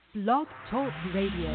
Blog Talk Radio.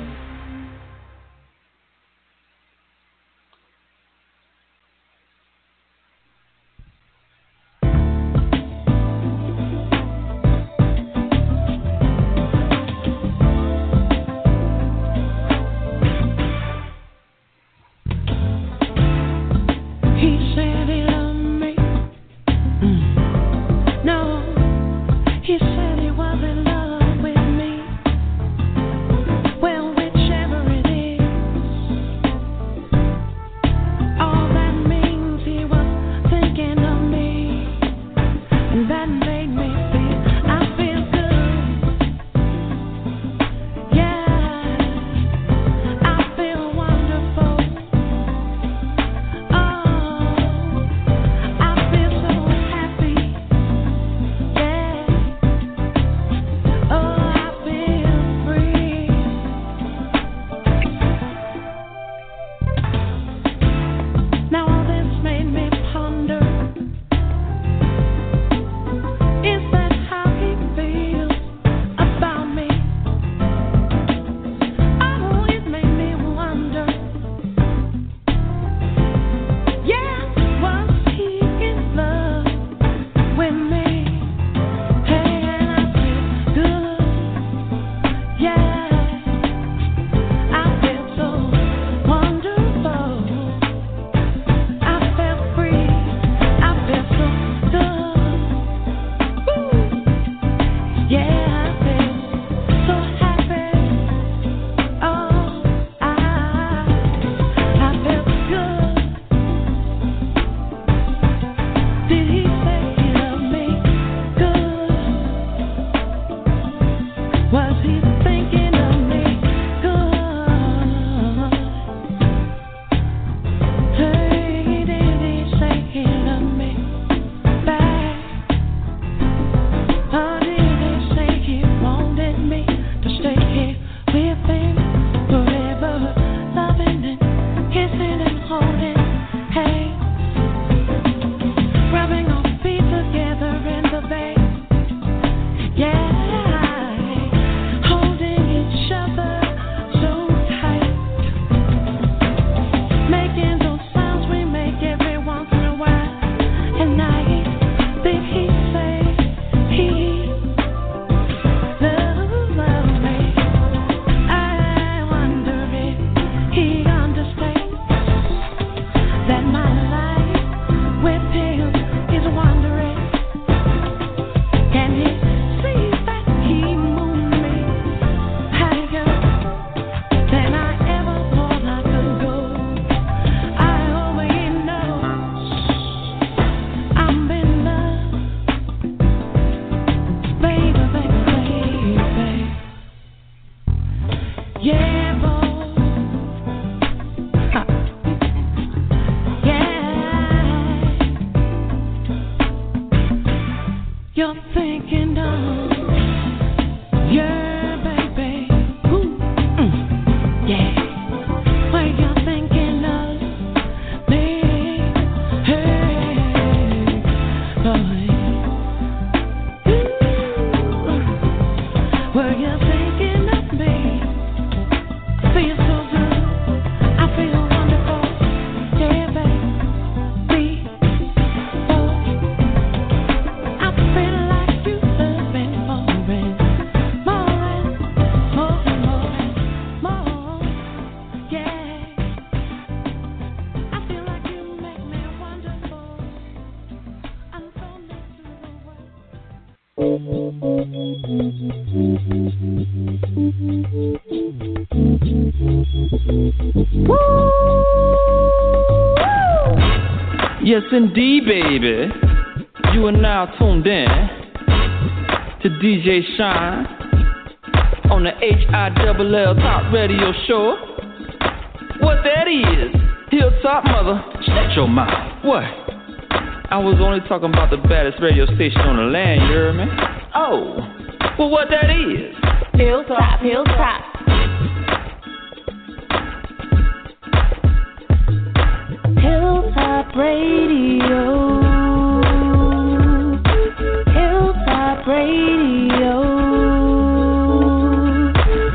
Yes, indeed, baby. You are now tuned in to DJ Shine on the HILL Top Radio Show. What that is, Hilltop Mother, shut your mouth. What? I was only talking about the baddest radio station on the land, you heard me? Oh, well, what that is? Hilltop, Hilltop. Hilltop Radio. Hilltop Radio.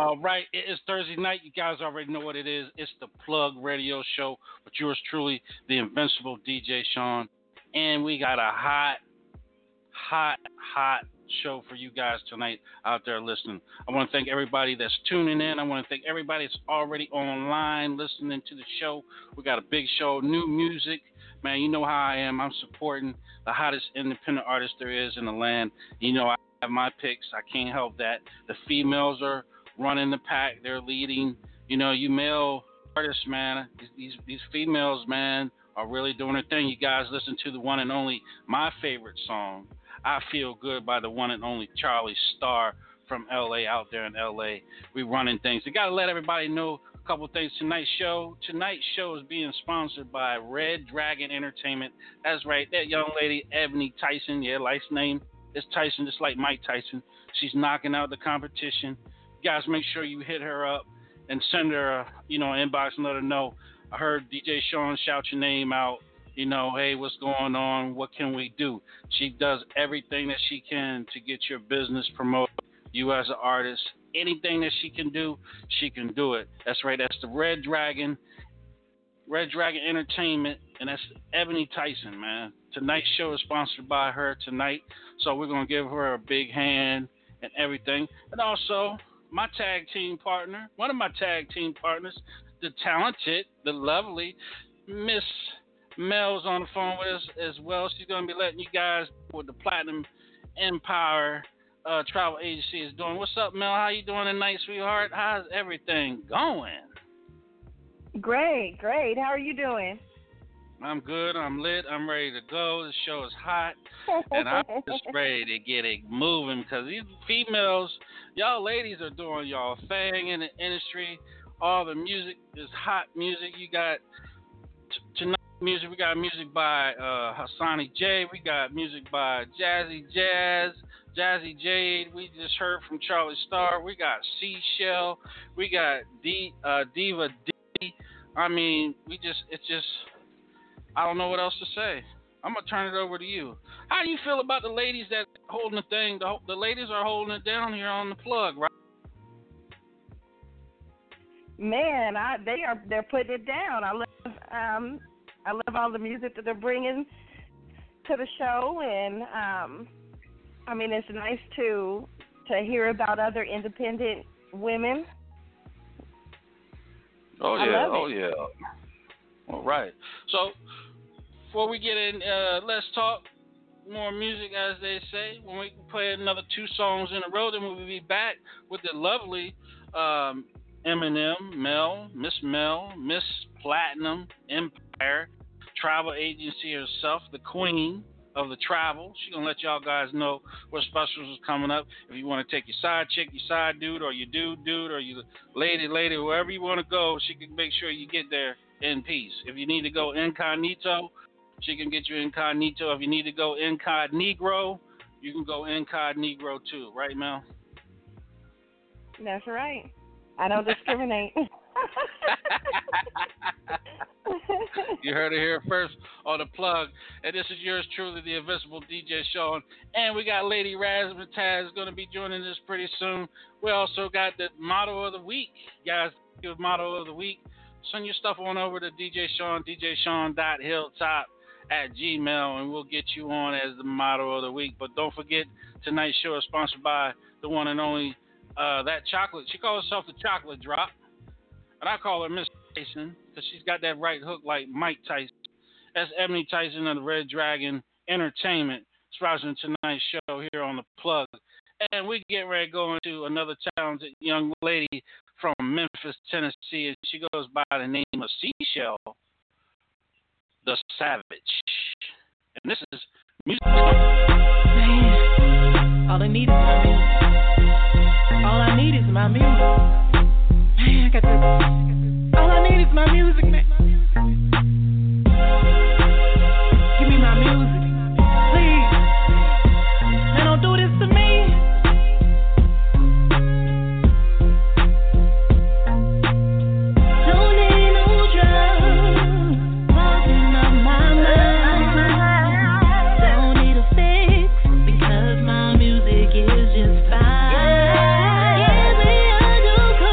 All right, it is Thursday night. You guys already know what it is. It's the Plug Radio Show with yours truly, the invincible DJ Sean. And we got a hot show for you guys tonight out there listening. I want to thank everybody that's tuning in. I want to thank everybody that's already online listening to the show. We got a big show, new music. Man, you know how I am. I'm supporting the hottest independent artist there is in the land. You know I have my picks. I can't help that. The females are running the pack. They're leading. You know, you male artists, man, these females, man, are really doing their thing. You guys listen to the one and only, my favorite song, I Feel Good, by the one and only Charlie Starr from L.A. out there in L.A. We running things. You got to let everybody know a couple of things. Tonight's show is being sponsored by Red Dragon Entertainment. That's right, that young lady, Ebony Tyson, life's name is Tyson, just like Mike Tyson. She's knocking out the competition. You guys make sure you hit her up and send her an inbox and let her know. I heard DJ Sean shout your name out. Hey, what's going on? What can we do? She does everything that she can to get your business promoted. You as an artist, anything that she can do it. That's right. That's the Red Dragon Entertainment, and that's Ebony Tyson, man. Tonight's show is sponsored by her tonight, so we're going to give her a big hand and everything. And also, one of my tag team partners, the talented, the lovely Miss Mel's on the phone with us as well. She's going to be letting you guys know what the Platinum Empire Travel Agency is doing. What's up, Mel? How you doing tonight, sweetheart? How's everything going? Great. How are you doing? I'm good. I'm lit. I'm ready to go. The show is hot, and I'm just ready to get it moving because these females, y'all ladies are doing y'all thing in the industry. All the music is hot music. You got tonight music. We got music by Hassani J. We got music by Jazzy Jade. We just heard from Charlie Starr. We got Seashell. We got Diva D. I mean, I don't know what else to say. I'm going to turn it over to you. How do you feel about the ladies that holding the thing? The ladies are holding it down here on the plug, right? Man, they're putting it down. I love all the music that they're bringing to the show, and I mean, it's nice to hear about other independent women. Oh yeah. All right. So before we get in, let's talk more music, as they say. When we play another 2 songs in a row, then we'll be back with the lovely Eminem, Miss Platinum Empire Travel Agency herself, the queen of the travel. She's going to let y'all guys know what specials is coming up. If you want to take your side chick, your side dude, or your dude, or your lady, wherever you want to go, she can make sure you get there in peace. If you need to go incognito, she can get you incognito. If you need to go incognito, you can go incognito too. Right, Mel? That's right. I don't discriminate. You heard it here first on the plug. And this is yours truly, the invincible DJ Sean. And we got Lady Razzmatazz going to be joining us pretty soon. We also got the motto of the week. Guys, give motto of the week. Send your stuff on over to DJ Sean, djsean.hilltop@gmail, and we'll get you on as the motto of the week. But don't forget, tonight's show is sponsored by the one and only that chocolate. She calls herself the Chocolate Drop, and I call her Miss Tyson because she's got that right hook like Mike Tyson. That's Ebony Tyson of the Red Dragon Entertainment, sponsoring tonight's show here on the plug. And we get ready to go into another talented young lady from Memphis, Tennessee, and she goes by the name of Seashell, the Savage. And this is music. Man, all I need is my music. All I need is my music. Man, I got this. All I need is my music, man. Give me my music, please. Now don't do this to me. Don't need no drugs, walking on my mind. Don't need a fix because my music is just fine. Give me a new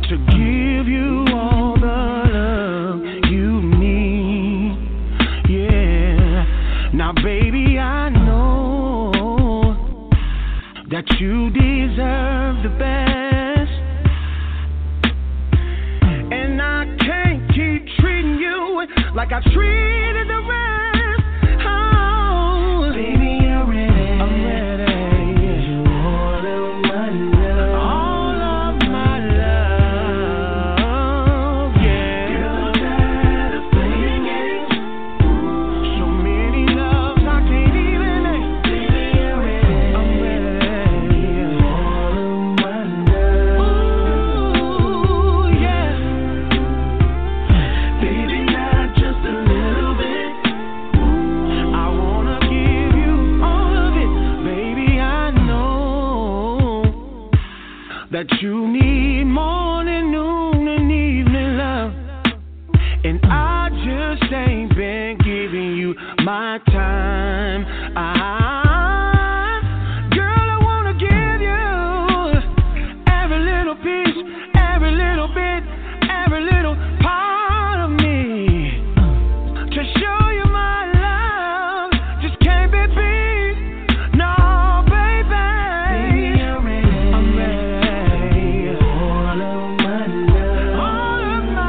to give you all the love you need. Yeah. Now, baby, I know that you deserve the best, and I can't keep treating you like I treated the rest. Oh, baby, I'm ready. I'm ready. All of my love. All of my love. Yeah. Girl, I'm tired of playing games. So many loves I can't even name. Baby, I'm ready. I'm ready. All of my love. Ooh, yeah. Baby, not just a little bit. I wanna give you all of it. Baby, I know that you need morning, noon, and evening love, and I just ain't been giving you my time. Girl, I wanna give you every little piece, every little bit, every little part of me, to show you my love just can't be beat. No, baby. Baby, I'm ready. I'm ready. All of my love. All of my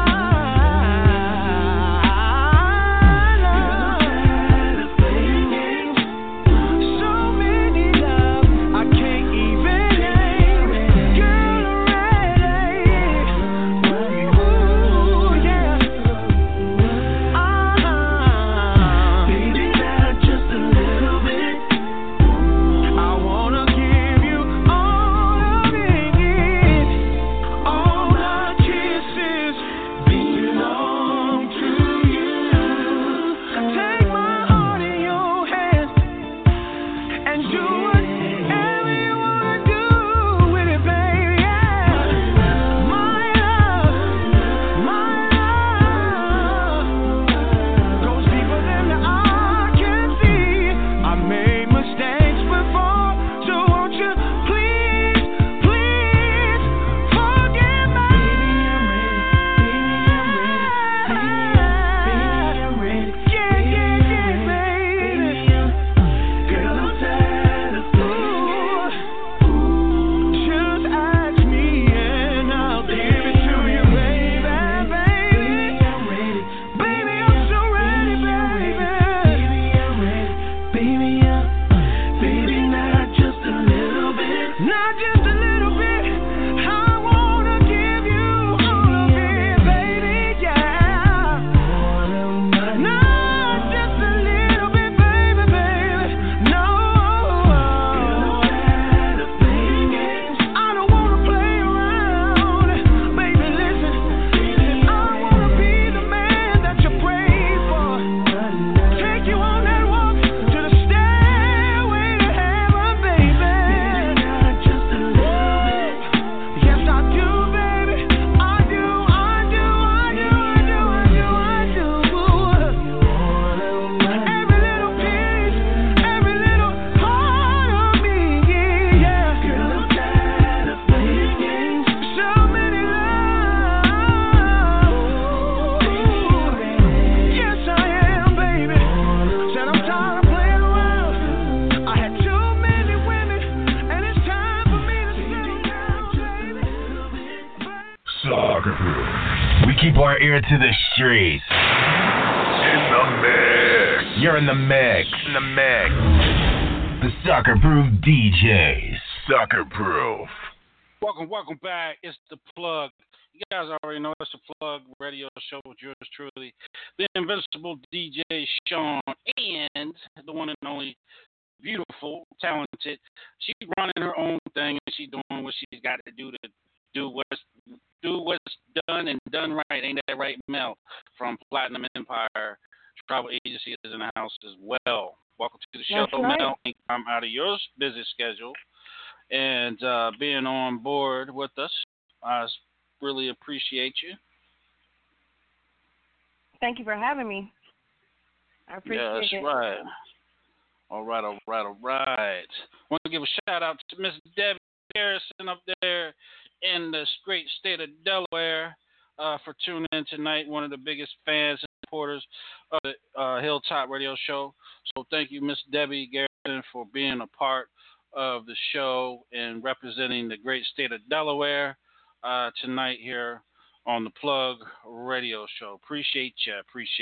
love. Girl, I'm tired of playing games. So many love I can't even name. Girl, I'm ready. Ooh, yeah. Baby, not just a little bit. I wanna give you all of it. All my kisses belong to you. Take my heart in your hands and do whatever you wanna do with it, baby. Yeah. My love goes deeper than the eye can see. I made mistakes before, so won't you please, please forgive me? Yeah, baby. Girl, I'm tired of playing. Just ask me and I'll give it to you, baby. Baby, I'm so ready, baby. Baby, not just a little bit. Not just a little bit. I wanna give you all of it, baby, yeah. Not just a little bit, baby. No. I don't wanna play around. Baby, listen. I wanna be the man that you prayed for. Take you on that walk to the stairway to heaven, baby. Not just a little bit. Yes, I do, baby. I do. Every little piece, every little part of me, yeah. Girl, I'm tired of playing games. So many love. Yes, I am, baby. Said I'm tired of playing around. I had too many women, and it's time for me to settle down, baby. Soccer Proof. We keep our ear to the streets. In the mix. You're in the mix. The Soccer Proof DJs. Soccer Proof. Welcome back. It's the plug. You guys already know it's the plug radio show with yours truly, the invincible DJ Sean, and the one and only beautiful, talented. She's running her own thing and she's doing what she's got to do what's done and done right. Ain't that right, Mel? From Platinum Empire Travel Agency is in the house as well. Welcome to the show, That's right. Mel. I'm out of your busy schedule and being on board with us. I really appreciate you. Thank you for having me. I appreciate Yeah, that's it. right. All right. Want to give a shout out to Miss Debbie Harrison up there in this great state of Delaware for tuning in tonight. One of the biggest fans and supporters of the Hilltop Radio Show. So thank you, Miss Debbie Garrison, for being a part of the show and representing the great state of Delaware tonight here on the Plug Radio Show. Appreciate you.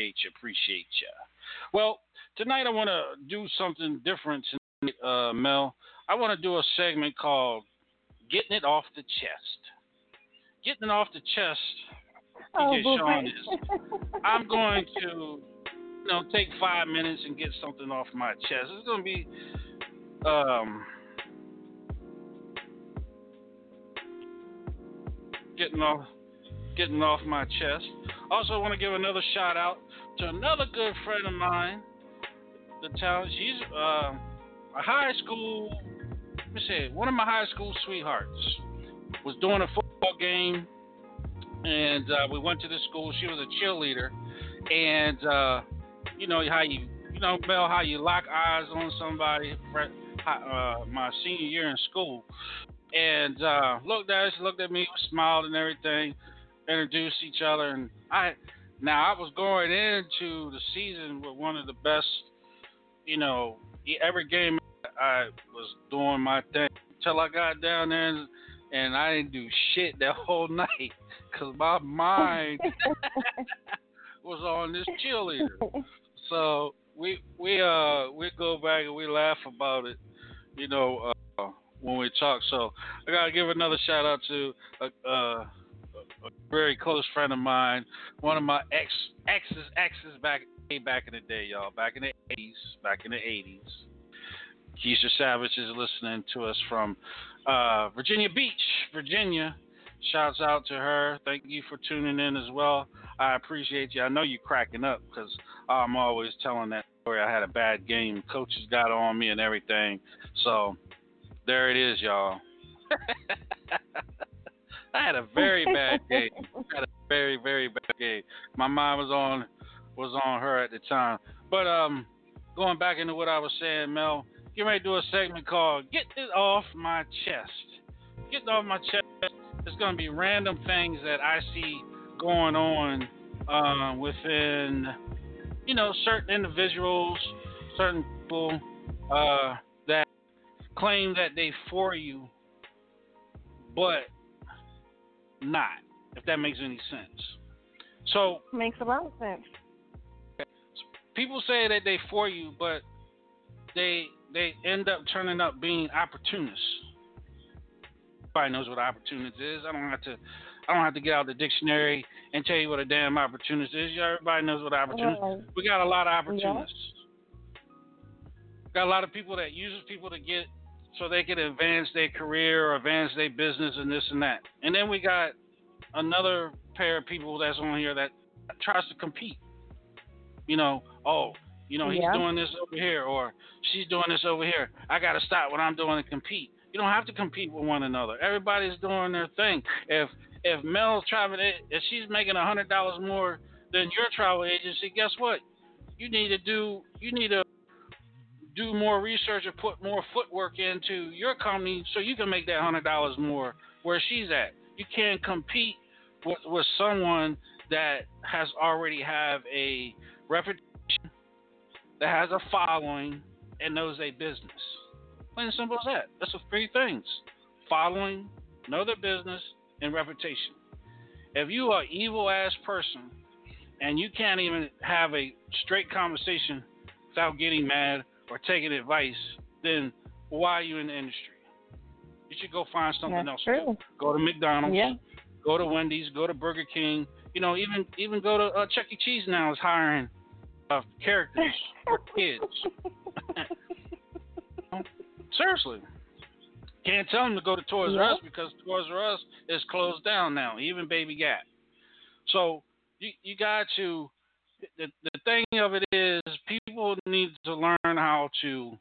Well, tonight I want to do something different tonight, Mel. I want to do a segment called Getting It Off the Chest. Getting it off the chest, DJ Sean, is I'm going to take 5 minutes and get something off my chest. It's going to be getting off my chest. Also, I want to give another shout out to another good friend of mine, the talent. She's a high school. Let me say, one of my high school sweethearts was doing a football game, and we went to the school. She was a cheerleader, and Mel, how you lock eyes on somebody. My senior year in school, and looked at me, smiled and everything, introduced each other, and I was going into the season with one of the best, every game I was doing my thing until I got down there and I didn't do shit that whole night because my mind was on this cheerleader. So we go back and we laugh about it, when we talk. So I gotta give another shout out to a very close friend of mine, one of my exes back in the day, y'all, back in the 80s. Keisha Savage is listening to us from Virginia Beach, Virginia. Shouts out to her. Thank you for tuning in as well. I appreciate you. I know you're cracking up because I'm always telling that story. I had a bad game. Coaches got on me and everything. So there it is, y'all. I had a very bad game. Very, very bad game. My mind was on her at the time. But going back into what I was saying, Mel, get ready to do a segment called Get It Off My Chest. Getting off my chest. It's going to be random things that I see going on within, certain individuals, certain people that claim that they for you, but not, if that makes any sense. So makes a lot of sense. People say that they for you, but they end up turning up being opportunists. Everybody knows what an opportunist is. I don't have to get out the dictionary and tell you what a damn opportunist is. Everybody knows what an opportunist is. We got a lot of opportunists. Got a lot of people that use people to get so they can advance their career or advance their business and this and that. And then we got another pair of people that's on here that tries to compete. He's doing this over here or she's doing this over here. I got to stop what I'm doing and compete. You don't have to compete with one another. Everybody's doing their thing. If Mel's traveling, if she's making $100 more than your travel agency, guess what? You need to do more research or put more footwork into your company so you can make that $100 more where she's at. You can't compete with someone that has already have a reputation, that has a following, and knows a business. Plain and simple as that. That's the three things: following, know their business, and reputation. If you are an evil ass person and you can't even have a straight conversation without getting mad or taking advice, then why are you in the industry? You should go find something else to do. Go to McDonald's, go to Wendy's, go to Burger King. Even go to Chuck E. Cheese now is hiring characters for kids. Seriously. Can't tell them to go to Toys R Us because Toys R Us is closed down now, even Baby Gap. So you got to, the thing of it is, people need to learn how to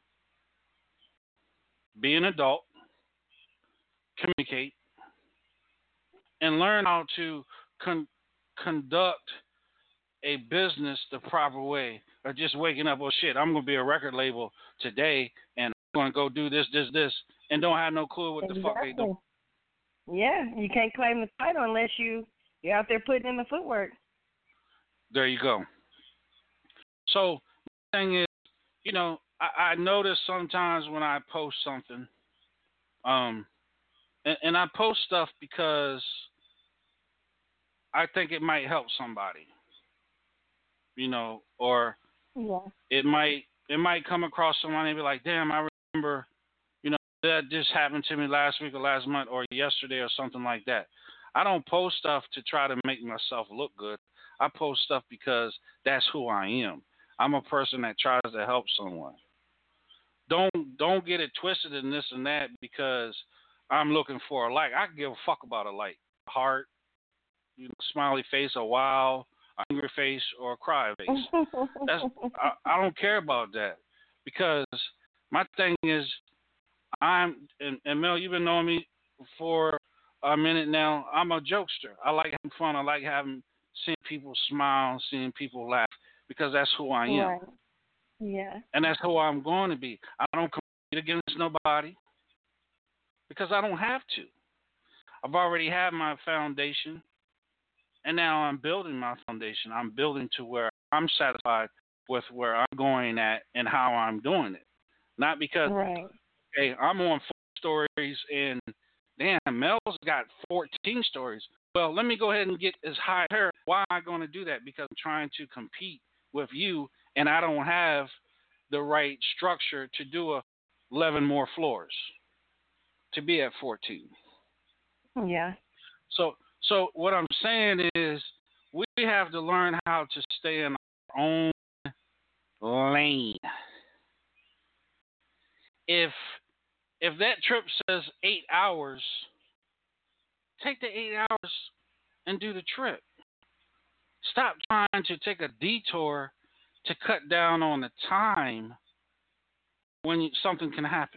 be an adult, communicate, and learn how to conduct a business the proper way, or just waking up, shit, I'm going to be a record label today, and I'm going to go do this, and don't have no clue what the fuck they do. Yeah, you can't claim the title unless you're out there putting in the footwork. There you go. So the thing is, I notice sometimes when I post something, and I post stuff because I think it might help somebody, or it might come across someone and be like, damn, I remember, that just happened to me last week or last month or yesterday or something like that. I don't post stuff to try to make myself look good. I post stuff because that's who I am. I'm a person that tries to help someone. Don't get it twisted in this and that because I'm looking for a like. I can give a fuck about a like, heart, smiley face, a wow, angry face, or a cry face. I don't care about that because my thing is and Mel, you've been knowing me for a minute now. I'm a jokester. I like having fun. I like seeing people smile, seeing people laugh because that's who I am. Right. Yeah. And that's who I'm going to be. I don't compete against nobody because I don't have to. I've already had my foundation, and now I'm building my foundation. I'm building to where I'm satisfied with where I'm going at and how I'm doing it. Not because, hey, I'm on 4 stories and, damn, Mel's got 14 stories. Well, let me go ahead and get as high as her. Why am I going to do that? Because I'm trying to compete with you, and I don't have the right structure to do 11 more floors to be at 14. Yeah. So what I'm saying is we have to learn how to stay in our own lane. If that trip says 8 hours, take the 8 hours and do the trip. Stop trying to take a detour to cut down on the time when something can happen.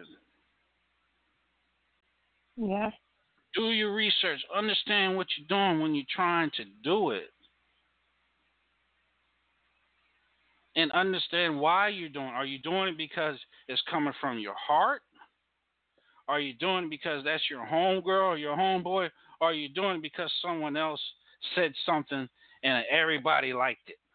Yeah. Do your research. Understand what you're doing when you're trying to do it. And understand why you're doing it. Are you doing it because it's coming from your heart? Are you doing it because that's your homegirl or your homeboy? Or are you doing it because someone else said something and everybody liked it?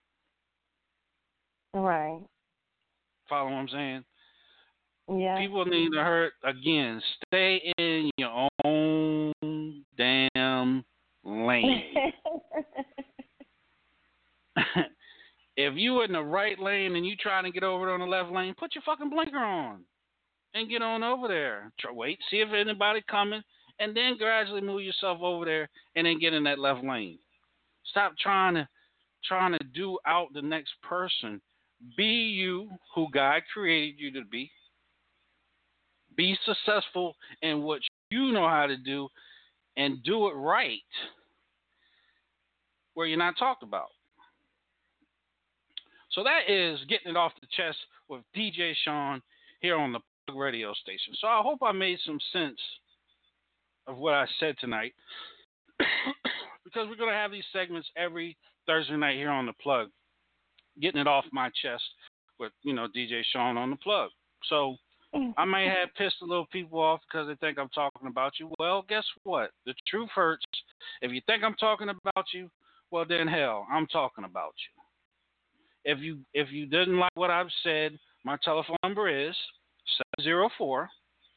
Right. Follow what I'm saying? Yeah. People need to hurt again. Stay in your own damn lane. If you in the right lane and you trying to get over on the left lane, put your fucking blinker on and get on over there. Wait, see if anybody coming, and then gradually move yourself over there and then get in that left lane. Stop trying to do out the next person. Be you who God created you to be. Be successful in what you know how to do and do it right where you're not talked about. So that is getting it off the chest with DJ Sean here on the Plug radio station. So I hope I made some sense of what I said tonight because we're going to have these segments every Thursday night here on the Plug, getting it off my chest with, DJ Sean on the Plug. So I may have pissed a little people off because they think I'm talking about you. Well, guess what? The truth hurts. If you think I'm talking about you, well, then hell, I'm talking about you. If you didn't like what I've said, my telephone number is 704-713-7596.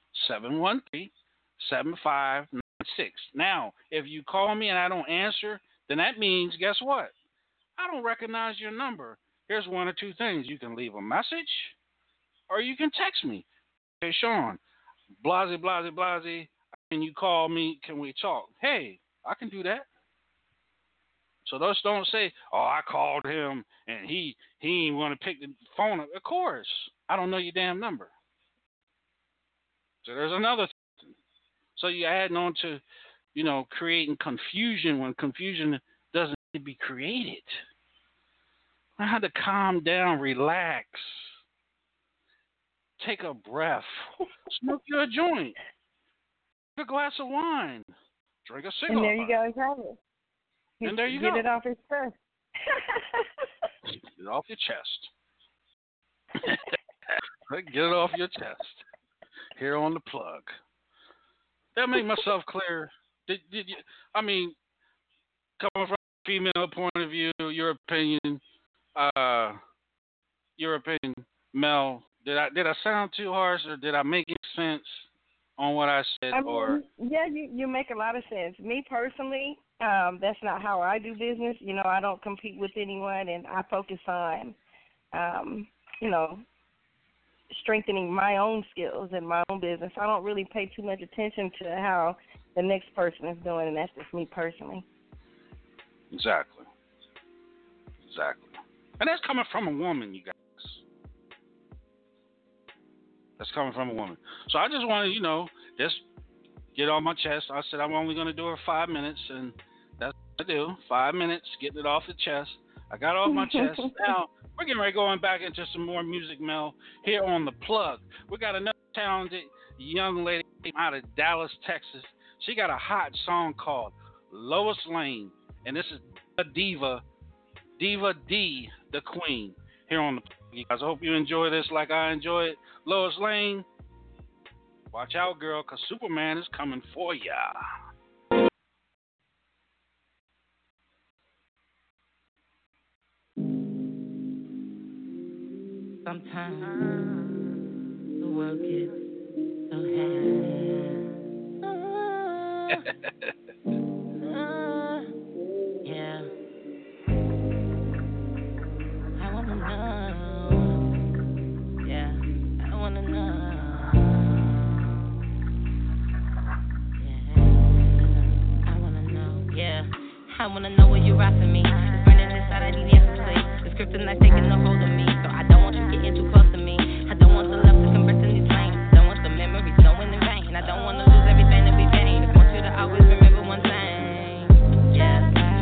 Now, if you call me and I don't answer, then that means, guess what? I don't recognize your number. Here's one or two things. You can leave a message or you can text me. Hey, Sean, blase, blase, blase, can you call me? Can we talk? Hey, I can do that. So those don't say, oh, I called him and he ain't want to pick the phone up. Of course. I don't know your damn number. So there's another thing. So you're adding on to, creating confusion when confusion doesn't need to be created. I had to calm down, relax, take a breath, smoke you a joint, drink a glass of wine, drink a cigar. And there you go, have it. And there you go. Get it off his chest. Get it off your chest. Get it off your chest. Here on the Plug. Did I make myself clear? Did you? I mean, coming from a female point of view, your opinion, Mel. Did I sound too harsh, or did I make sense on what I said? Yeah, you make a lot of sense. Me personally, that's not how I do business. You know, I don't compete with anyone, and I focus on, you know, strengthening my own skills and my own business. I don't really pay too much attention to how the next person is doing, and that's just me personally. Exactly. And that's coming from a woman, you guys. That's coming from a woman. So I just want to, just get on my chest. I said I'm only going to do it 5 minutes, and that's what I do. 5 minutes, getting it off the chest. I got it off my chest. Now, we're getting ready going back into some more music, Mel, here on The Plug. We got another talented young lady out of Dallas, Texas. She got a hot song called Lois Lane, and this is a Diva D, the Queen, here on The Plug. You guys, I hope you enjoy this like I enjoy it. Lois Lane, watch out, girl, because Superman is coming for ya. Sometimes the world gets so heavy. Yeah. I wanna know. Yeah, I wanna know. Yeah, I wanna know. Yeah, I wanna know where you're rocking me. It's burning inside, I need answers, please. The kryptonite's taking a hold of me, so I don't want you getting too close to me. I don't want the love to convert in these flames. Don't want the memories flowing in vain. I don't want to lose everything to be vain. I want you to always remember one thing. Yeah.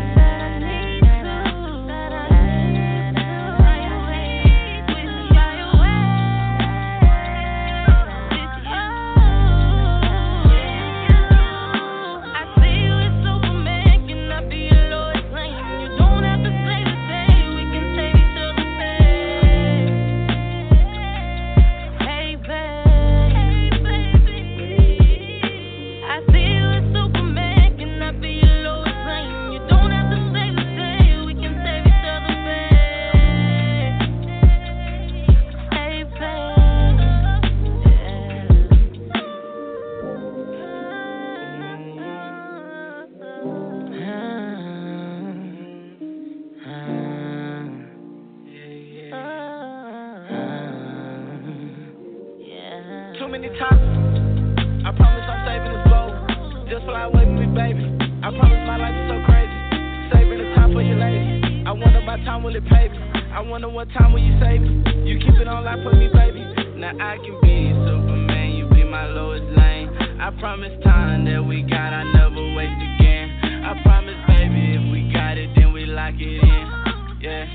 Too many times, I promise I'm saving this boat. Just fly away with me, baby. I promise my life is so crazy. Saving the time for you, lady. I wonder my time will it pay me. I wonder what time will you save me. You keep it on life for me, baby. Now I can be Superman, you be my Lois Lane. I promise time that we got, I never waste again. I promise, baby, if we got it, then we lock it in. Yeah.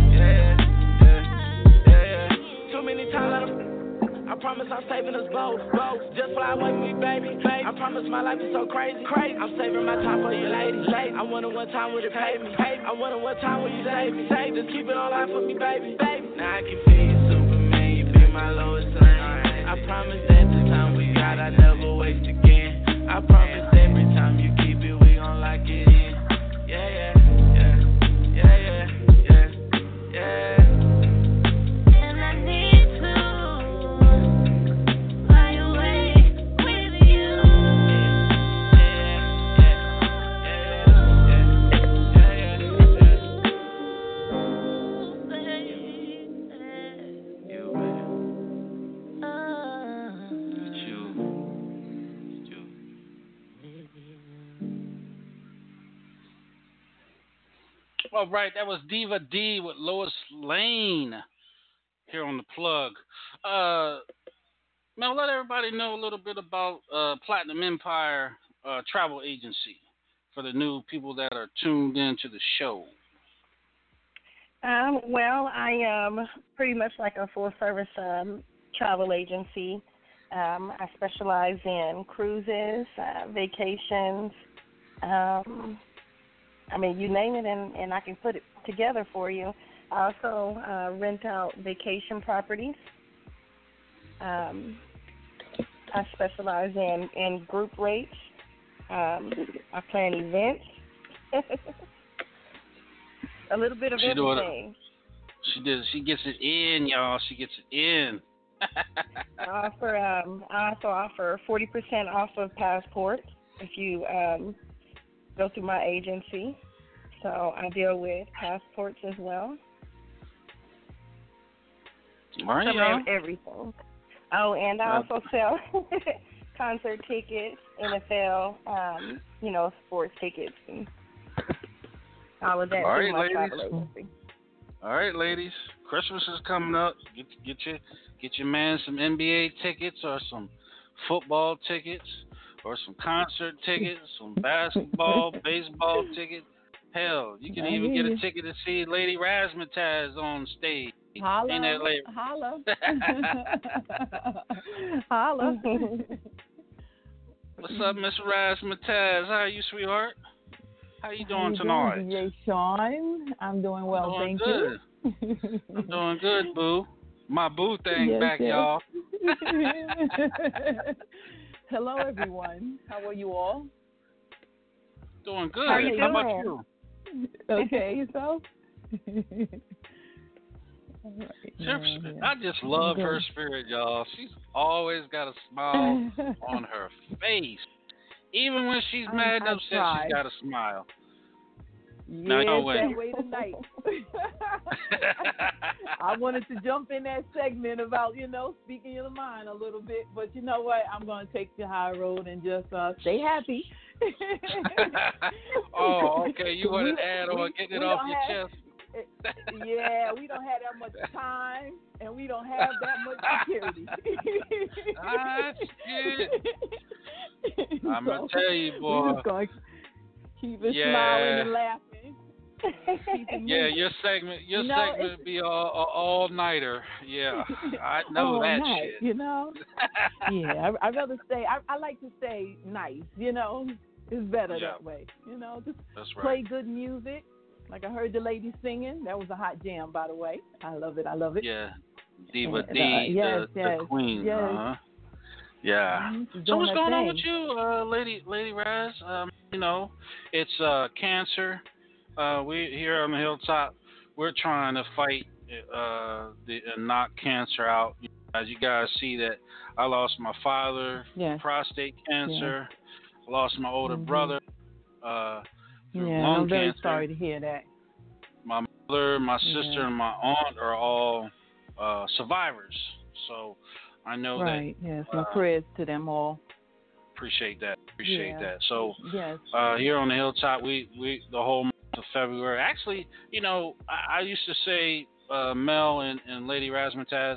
Too many times I promise I'm saving us both. Just fly away with me, baby. I promise my life is so crazy. I'm saving my time for you, lady. I wonder what time would it pay me. I wonder what time will you save me. Just keep it on life for me, baby. Now I can feel you, Superman. You be my Lois Lane. I promise that the time we got, I never waste again. I promise every time you keep it, we gon' lock it in. Yeah. All right, that was Diva D with Lois Lane here on The Plug. Now, let everybody know a little bit about Platinum Empire Travel Agency for the new people that are tuned into the show. Well, I am pretty much like a full-service travel agency. I specialize in cruises, vacations, you name it, and I can put it together for you. I also rent out vacation properties. I specialize in group rates. I plan events. A little bit of everything. She gets it in, y'all. She gets it in. I also offer 40% off of passports if you go through my agency. So I deal with passports as well. All right, y'all. Everything. Oh, and I also sell concert tickets, NFL, sports tickets, and all of that through my travel agency. All right, ladies. Christmas is coming up. Get your man some NBA tickets or some football tickets or some concert tickets, some basketball, baseball tickets. Hell, you can even get a ticket to see Lady Razzmatazz on stage. Holla. Ain't that lady? Holla. Holla. What's up, Miss Razzmatazz? How are you, sweetheart? How you doing tonight? DJ Sean, I'm doing well, thank you. I'm doing good, boo. My boo thing back, y'all. Hello, everyone. How are you all? Doing good. How are you doing? How about you? Okay, yourself? I just love her spirit, y'all. She's always got a smile on her face. Even when she's mad and upset, she's got a smile. Yeah, that way tonight. I wanted to jump in that segment about, speaking your mind a little bit, but you know what? I'm going to take the high road and just stay happy. Oh, okay. You want to add on getting it off your chest? Yeah, we don't have that much time, and we don't have that much security. Shit. I'm going to tell you, boy. We're going to keep it smiling and laughing. Yeah, your segment be all-nighter. Yeah, I know that night, shit. Yeah, I'd rather stay. I like to stay nice, It's better that way, Just play good music. Like I heard the lady singing. That was a hot jam, by the way. I love it. Yeah, Diva D, the queen. Yes. Yeah. So what's going on with you, Lady Raz? It's cancer. We here on the hilltop, we're trying to fight knock cancer out. As you guys see that I lost my father, prostate cancer. I lost my older brother, through lung I'm very cancer. sorry to hear that. My mother, my sister, and my aunt are all survivors. So I know that. Right. Yes. My prayers to them all. Appreciate that. So here on the hilltop, we the whole month of February. Actually, I used to say, Mel and Lady Razzmatazz,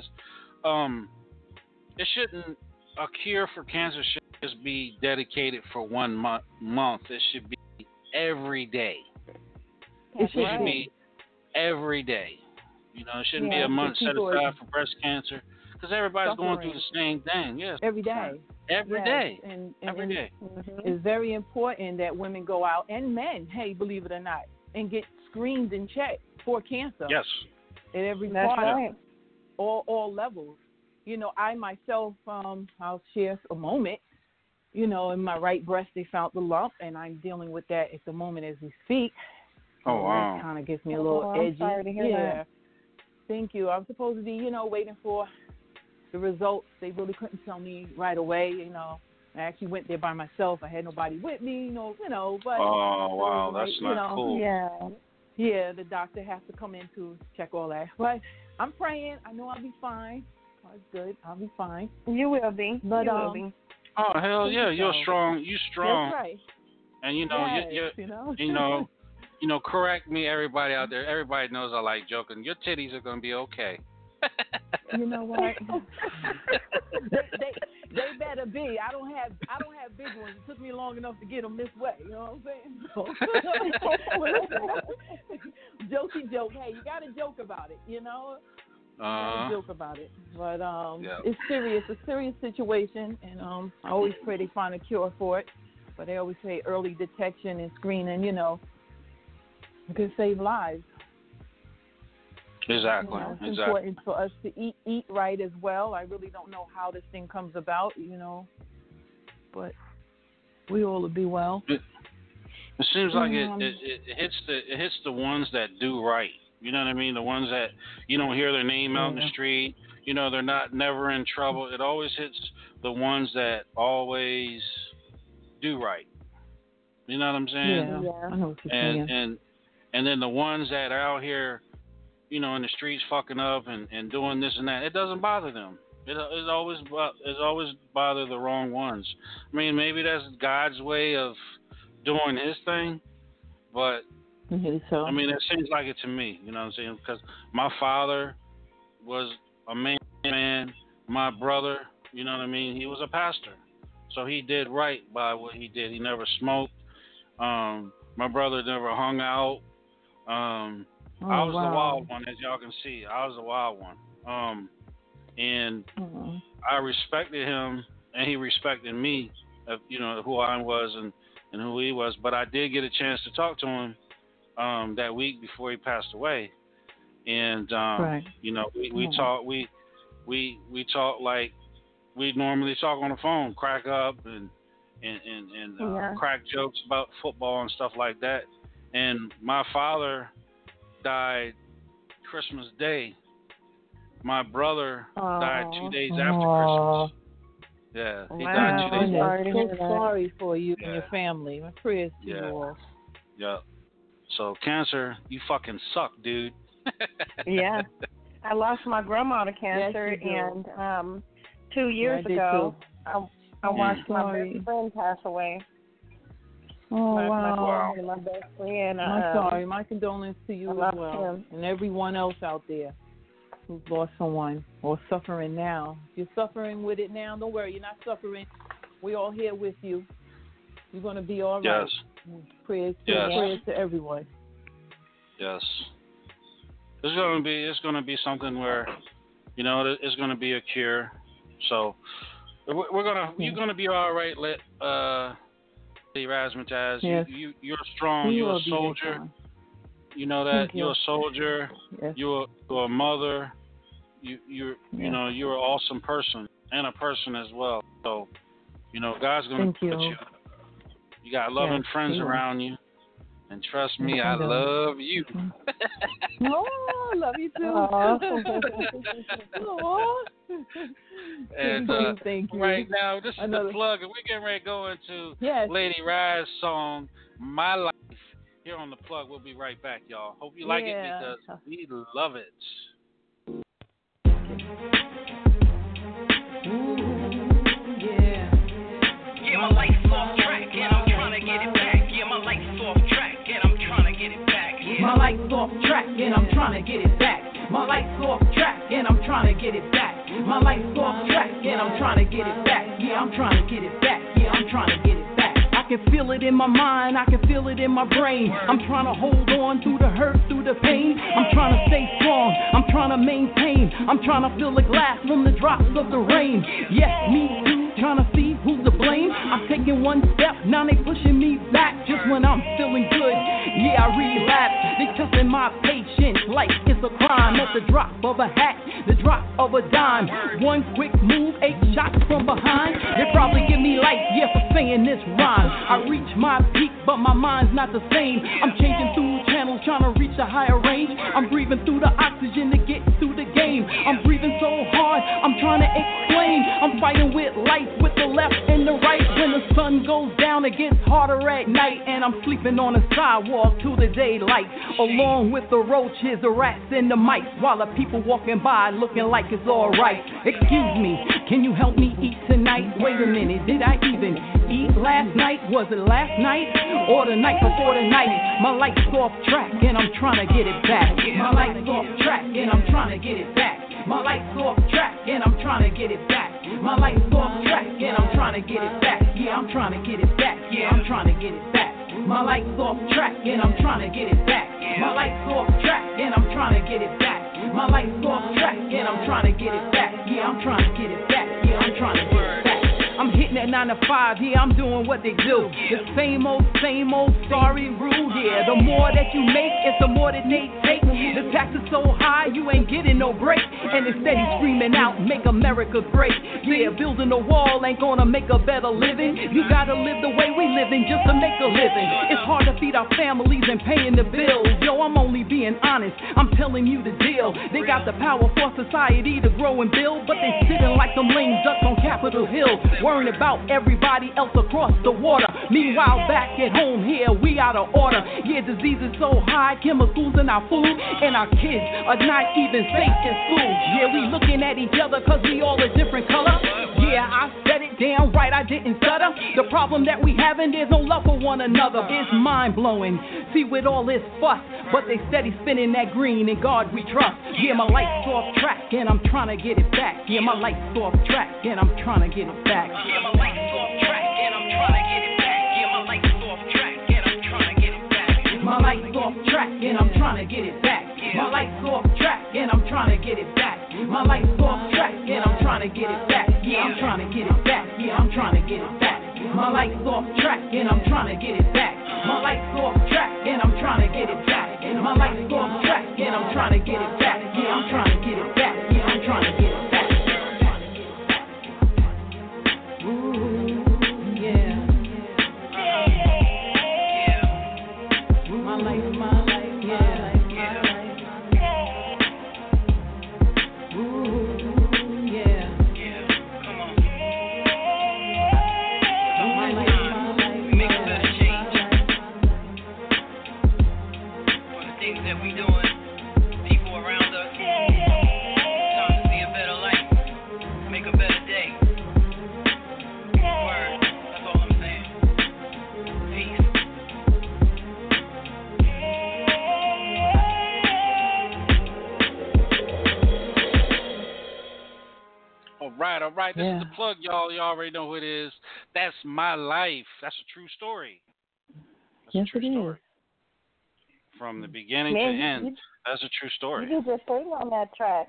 it shouldn't, a cure for cancer shouldn't just be dedicated for 1 month. It should be every day. It should be every day. It shouldn't be a month set aside for breast cancer, because everybody's going through the same thing. Yes. Every day. Every day. And every day. It's very important that women go out, and men, hey, believe it or not, and get screened and checked for cancer. Yes. At every That's part, right. all levels. I myself, I'll share a moment. In my right breast, they found the lump, and I'm dealing with that at the moment as we speak. Oh, wow. That kind of gets me a little edgy. I'm sorry to hear that. Thank you. I'm supposed to be, waiting for the results. They really couldn't tell me right away. I actually went there by myself. I had nobody with me, but. Oh, wow. That's not cool. Yeah. Yeah, the doctor has to come in to check all that. But I'm praying. I know I'll be fine. It's good. I'll be fine. You will be. But, you will be. Oh, hell yeah. You're strong. You're strong. That's right. And correct me, everybody out there. Everybody knows I like joking. Your titties are gonna be okay. You know what? they better be. I don't have big ones. It took me long enough to get them this way. You know what I'm saying? Jokey joke. Hey, you gotta joke about it. Joke about it. But it's serious. It's a serious situation, and I always pray they find a cure for it. But they always say early detection and screening, can save lives. Exactly. It's important for us to eat right as well. I really don't know how this thing comes about, but we all will be well. It seems like it hits the ones that do right. You know what I mean? The ones that you don't hear their name out in the street. They're never in trouble. It always hits the ones that always do right. You know what I'm saying? Yeah. I know what you're saying. And then the ones that are out here, in the streets fucking up and doing this and that, it doesn't bother them. It always bother the wrong ones. I mean, maybe that's God's way of doing His thing, but so. I mean, it seems like it to me. You know what I'm saying? Because my father was a man. My brother, you know what I mean? He was a pastor, so he did right by what he did. He never smoked. My brother never hung out. I was the wild one, as y'all can see. I was the wild one. And I respected him, and he respected me, who I was and who he was. But I did get a chance to talk to him that week before he passed away. And we talked. We talk like we normally talk on the phone, crack up and crack jokes about football and stuff like that. And my father died Christmas Day. My brother died 2 days after Christmas. Yeah, he died 2 days after Christmas. I'm sorry for you and your family. My prayers to you all. Yeah. So, Cancer, you fucking suck, dude. Yeah. I lost my grandma to cancer, and 2 years ago, I watched my best friend pass away. Oh, wow. My best friend. I'm sorry. My condolences to you as well. And everyone else out there who's lost someone or suffering now. If you're suffering with it now, don't worry. You're not suffering. We're all here with you. You're going to be all right. Yes. Prayers to everyone. Yes. It's going to be something where, it's going to be a cure. So you're going to be all right, Razzmatazz. Yes. You're strong. You're a soldier. You know that. You're a soldier. Yes. You're a mother. You're an awesome person and a person as well. So, God's going to put you. You got loving friends around you. And trust me, I love you. Oh, I love you too. And thank you. Right now, this is the plug, and we're getting ready to go into Lady Raz's song, My Life, here on the plug. We'll be right back, y'all. Hope you like it because we love it. Ooh, yeah. Yeah, my life's off track, and I'm trying to get it back. Yeah, my life's off track, and I'm trying to get it back. Yeah. My life's off track, and I'm trying to get it back. My life's off track, and I'm trying to get it back. My life's off track, and I'm trying to get it back. Yeah, I'm trying to get it back. Yeah, I'm trying to get it back. I can feel it in my mind, I can feel it in my brain. I'm trying to hold on through the hurt, through the pain. I'm trying to stay strong, I'm trying to maintain. I'm trying to feel the glass from the drops of the rain. Yes, me too, trying to see who's to blame. I'm taking one step, now they pushing me back. Just when I'm feeling good, yeah, I relapse. They testing my patience like it's a crime. At the drop of a hat, the drop of a dime. One quick move, 8 shots from behind. They probably give me life, yeah, for saying this rhyme. I reach my peak, but my mind's not the same. I'm changing through channels, trying to reach a higher range. I'm breathing through the oxygen to get through the game. I'm breathing so hard, I'm trying to explain. I'm fighting with life, with the left and the right. When the sun goes down, it gets harder at night. And I'm sleeping on the sidewalk till the daylight. Along with the roaches, the rats, and the mice. While the people walking by looking like it's alright. Excuse me, can you help me eat tonight? Wait a minute, did I even eat last night? Was it last night or the night before the night? My life's off track and I'm trying to get it back. My life's off track and I'm trying to get it back. My life's off track and I'm trying to get it back. My life's off track and I'm trying to get it back. Yeah, I'm trying to get it back. Yeah, I'm trying to get it back. My life's off track and I'm trying to get it back. My life's off track and I'm trying to get it back. My life's off track and I'm trying to get it back. Yeah, I'm trying to get it back. Yeah, I'm trying to get it back. I'm hitting that 9 to 5, yeah, I'm doing what they do. The same old, sorry, rude, yeah. The more that you make, it's the more that they take. The tax is so high, you ain't getting no break. And instead he's screaming out, make America great. Yeah, building a wall ain't gonna make a better living. You gotta live the way we living just to make a living. It's hard to feed our families and paying the bills. Yo, I'm only being honest, I'm telling you the deal. They got the power for society to grow and build, but they sitting like them lame ducks on Capitol Hill, worrying about everybody else across the water. Meanwhile, back at home here, we out of order. Yeah, disease is so high, chemicals in our food, and our kids are not even safe in school. Yeah, we looking at each other cause we all a different color. Yeah, I said it damn right, I didn't stutter. The problem that we having, there's no love for one another. It's mind-blowing, see with all this fuss, but they steady spinning that green, and God we trust. Yeah, my life's off track, and I'm trying to get it back. Yeah, my life's off track, and I'm trying to get it back. Yeah, my life's off track, and I'm trying to get it back. Yeah, my life's off track, and I'm trying to get it back. My life's off track, and I'm trying to get it back. My life's off track, and I'm trying to get it back. My life's off track, and I'm trying to get it back. Yeah, I'm trying to get it back. Yeah, I'm trying to get it back. My life's off track, and I'm trying to get it back. My life's off track, and I'm trying to get it back. My life's off track, and I'm trying to get it back. Yeah, I'm trying to get it back. Yeah, I'm trying to get it back. Ooh, yeah. My life, yeah. Ooh, yeah. Come on. My life, make a better change. For the things that we doing, people around us, trying to see a better life, make a better day. Word, that's all I'm saying. Peace. All right. This is the plug, y'all. You already know who it is. That's my life. That's a true story. That's a true story. From the beginning to end. That's a true story. You did your thing on that track.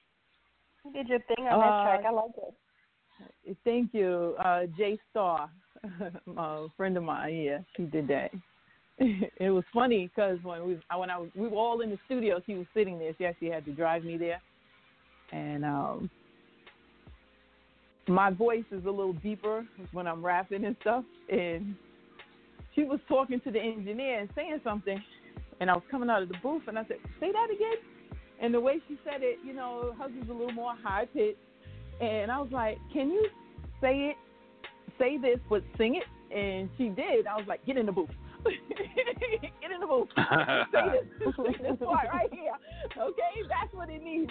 I like it. Thank you. Jay Starr, a friend of mine, yeah, she did that. It was funny because when we were all in the studio, she was sitting there. She actually had to drive me there. And my voice is a little deeper when I'm rapping and stuff. And she was talking to the engineer and saying something. And I was coming out of the booth, and I said, say that again? And the way she said it, hers was a little more high-pitched. And I was like, can you say this, but sing it? And she did. I was like, get in the booth. Get in the booth. Say this part right here. Okay? That's what it needs.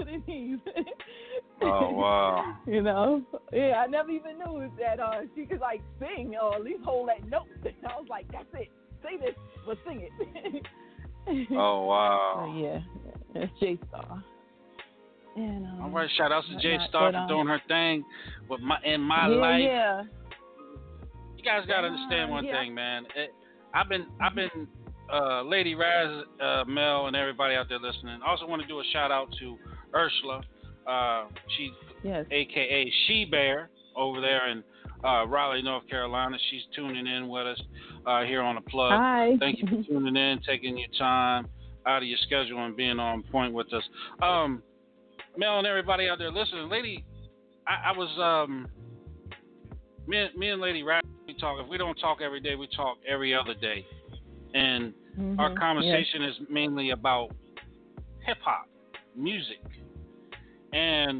Oh, wow. Yeah, I never even knew that she could, sing or at least hold that note. I was like, that's it. Say this, but sing it. Oh, wow. Yeah, that's Jay Starr. And, all right, shout out to Jay Starr for doing her thing with my life. Yeah. You guys gotta understand one thing, man. I've been Lady Raz, Mel, and everybody out there listening. I also want to do a shout out to Ursula. She's AKA She Bear over there in Raleigh, North Carolina. She's tuning in with us here on the plug. Hi. Thank you for tuning in, taking your time out of your schedule and being on point with us. Mel and everybody out there listening, Lady, I was me and Lady Raz, we talk. If we don't talk every day, we talk every other day, and our conversation is mainly about hip hop music. And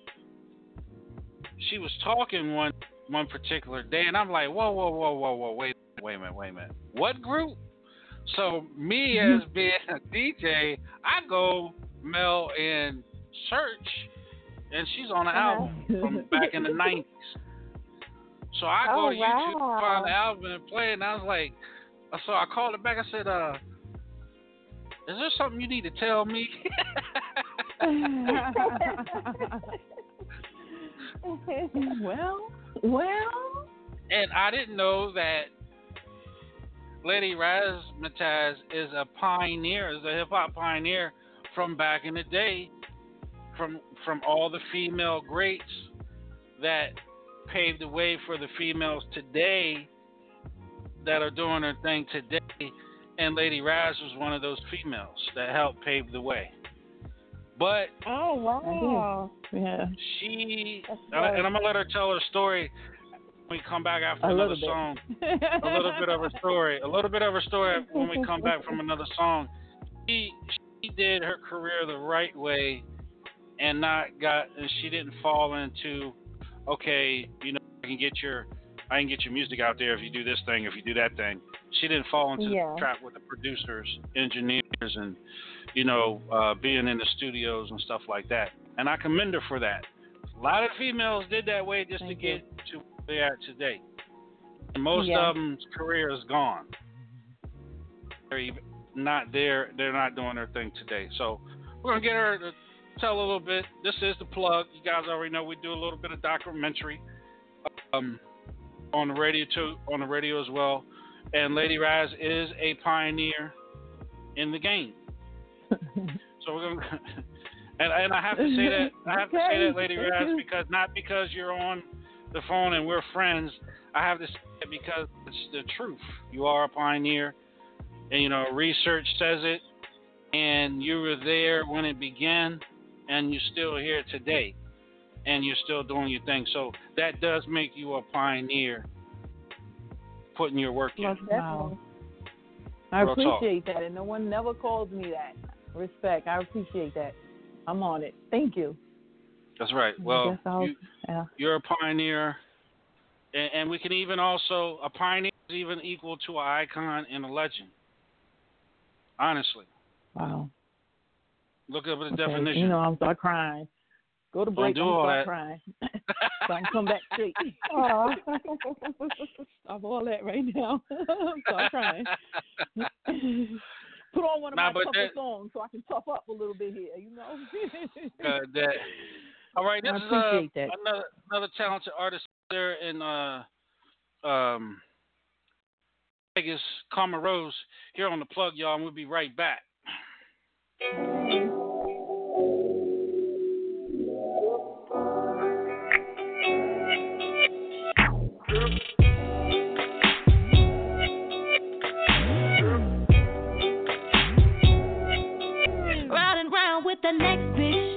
she was talking one particular day, and I'm like, whoa, wait a minute. What group? So me as being a DJ, I go, Mel, and search, and she's on an album from back in the 90s. So I go to YouTube, find the album, and play, and I was like, so I called her back. I said, is there something you need to tell me? Well. And I didn't know that Lady Razzmatazz is a pioneer, is a hip hop pioneer from back in the day, from all the female greats that paved the way for the females today that are doing their thing today. And Lady Raz was one of those females that helped pave the way. But oh wow, yeah, she and I'm gonna let her tell her story when we come back after another song. A little bit of her story when we come back from another song. She did her career the right way and she didn't fall into, okay, you know, I can get your music out there if you do this thing, if you do that thing. She didn't fall into the trap with the producers, engineers, and, you know, being in the studios and stuff like that. And I commend her for that. A lot of females did that way just to get to where they are today. And most of them's career is gone. They're not there. They're not doing their thing today. So we're going to get her to tell a little bit. This is The Plug. You guys already know we do a little bit of documentary on the radio too, on the radio as well. And Lady Raz is a pioneer in the game. So we're gonna, and I have to say that say that, Lady Raz, because you're on the phone and we're friends. I have to say it because it's the truth. You are a pioneer, and you know research says it. And you were there when it began, and you're still here today, and you're still doing your thing. So that does make you a pioneer. Putting your work in. Wow. I appreciate that, and no one never calls me that. Respect. I appreciate that. I'm on it. Thank you. That's right. Well, you're a pioneer, and we can even also, a pioneer is even equal to an icon and a legend. Honestly. Wow. Look up the definition. You know, I'm start crying. Go to break and start crying. So I can come back straight. Stop all that right now. Start crying. Put on one of my tougher songs so I can tough up a little bit here, you know? All right, this is another talented artist there in Vegas, Karma Rose, here on The Plug, y'all, and we'll be right back. With the next bitch,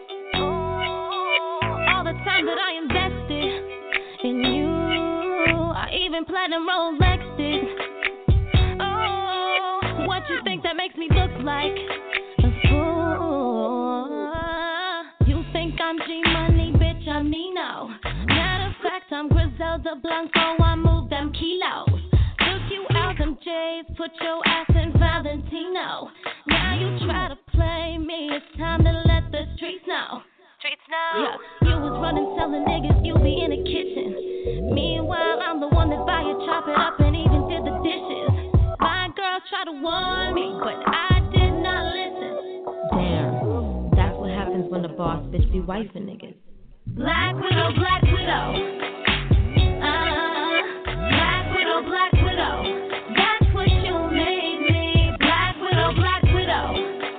all the time that I invested in you, I even platinum Rolexed it. Oh, what you think that makes me look like a fool? You think I'm G-Money, bitch, I'm Nino. Matter of fact, I'm Griselda Blanco, I move them kilos. Took you out them J's, put your ass in Valentino. Now you try to play me, it's time to let the streets know. Yeah, you was running telling niggas you be in the kitchen. Meanwhile, I'm the one that buy you, chop it up, and even did the dishes. My girl tried to warn me, but I did not listen. Damn, that's what happens when the boss bitch be wifing niggas. Black Widow, Black Widow. Black Widow, Black Widow. That's what you made me. Black Widow, Black Widow.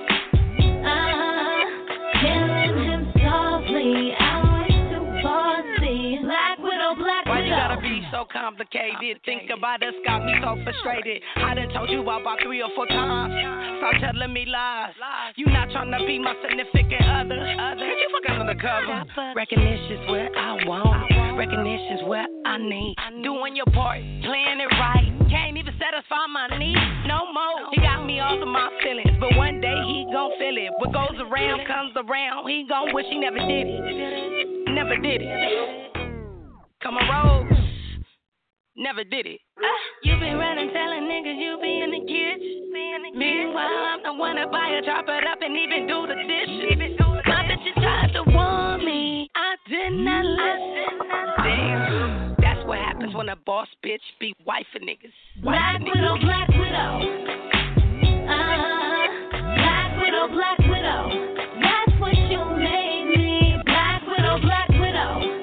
Killing him softly. I was too bossy. Black Widow, Black Widow. Why you gotta be so complicated? Think about us, got me so frustrated. I done told you about 3 or 4 times. Stop telling me lies. You not trying to be my significant other. Cause you fucking undercover. Recognition's where I want. Recognition's where I need. Doing your part, playing it right. Can't even satisfy my needs no more. He got me all of my feelings, but one day he gon' feel it. What goes around comes around. He gon' wish he never did it. Never did it. Come on, Rose. Never did it. You been running, telling niggas you be in the kitchen. Meanwhile, I'm the one that buy it, chop it up, and even do the dishes. My bitches tried to warn me. I did not listen. Damn. That's what happens when a boss bitch be wifing niggas. Black Widow, Black Widow. Black Widow, Black Widow. That's what you made me. Black Widow, Black Widow.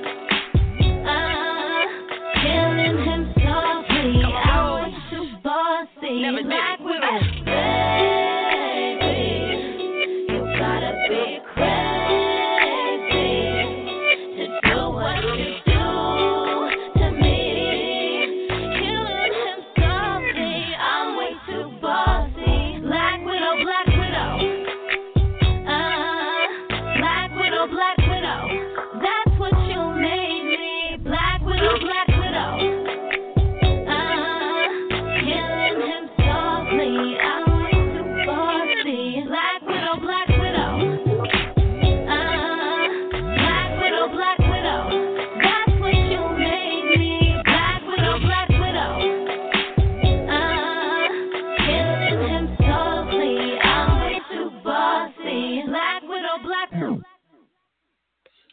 Killing him softly. I was too bossy. Never Black did. Widow. Baby, you gotta be crazy to do what you do.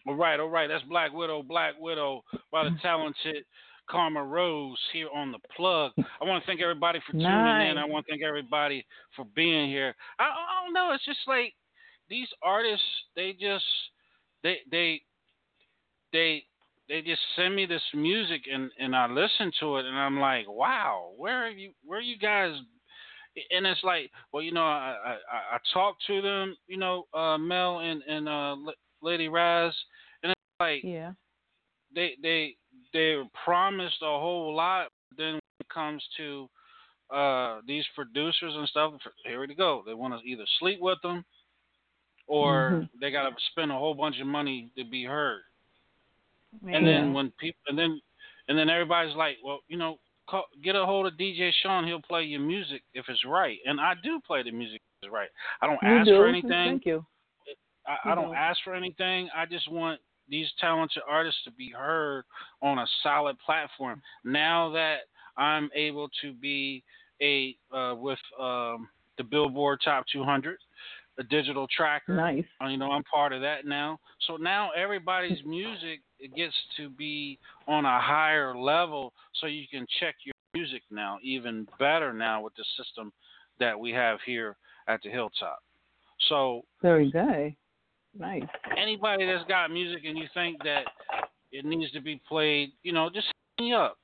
All right. That's Black Widow by the talented Karma Rose here on the plug. I want to thank everybody for tuning in. I want to thank everybody for being here. I don't know. It's just like these artists. They just send me this music and I listen to it and I'm like, wow, where are you guys? And it's like, well, I talked to them, Mel and Lady Raz, and it's like, yeah, they promised a whole lot. But then when it comes to these producers and stuff, here we go. They want to either sleep with them or they got to spend a whole bunch of money to be heard. Yeah. And then when people, and then everybody's like, well, get a hold of DJ Sean. He'll play your music if it's right. And I do play the music if it's right. I don't ask for anything. Thank you. I don't ask for anything. I just want these talented artists to be heard on a solid platform. Now that I'm able to be with the Billboard Top 200, a digital tracker. Nice. I'm part of that now. So now everybody's music gets to be on a higher level, so you can check your music now even better now with the system that we have here at the Hilltop. So very good. Nice. Anybody that's got music and you think that it needs to be played, just hit me up.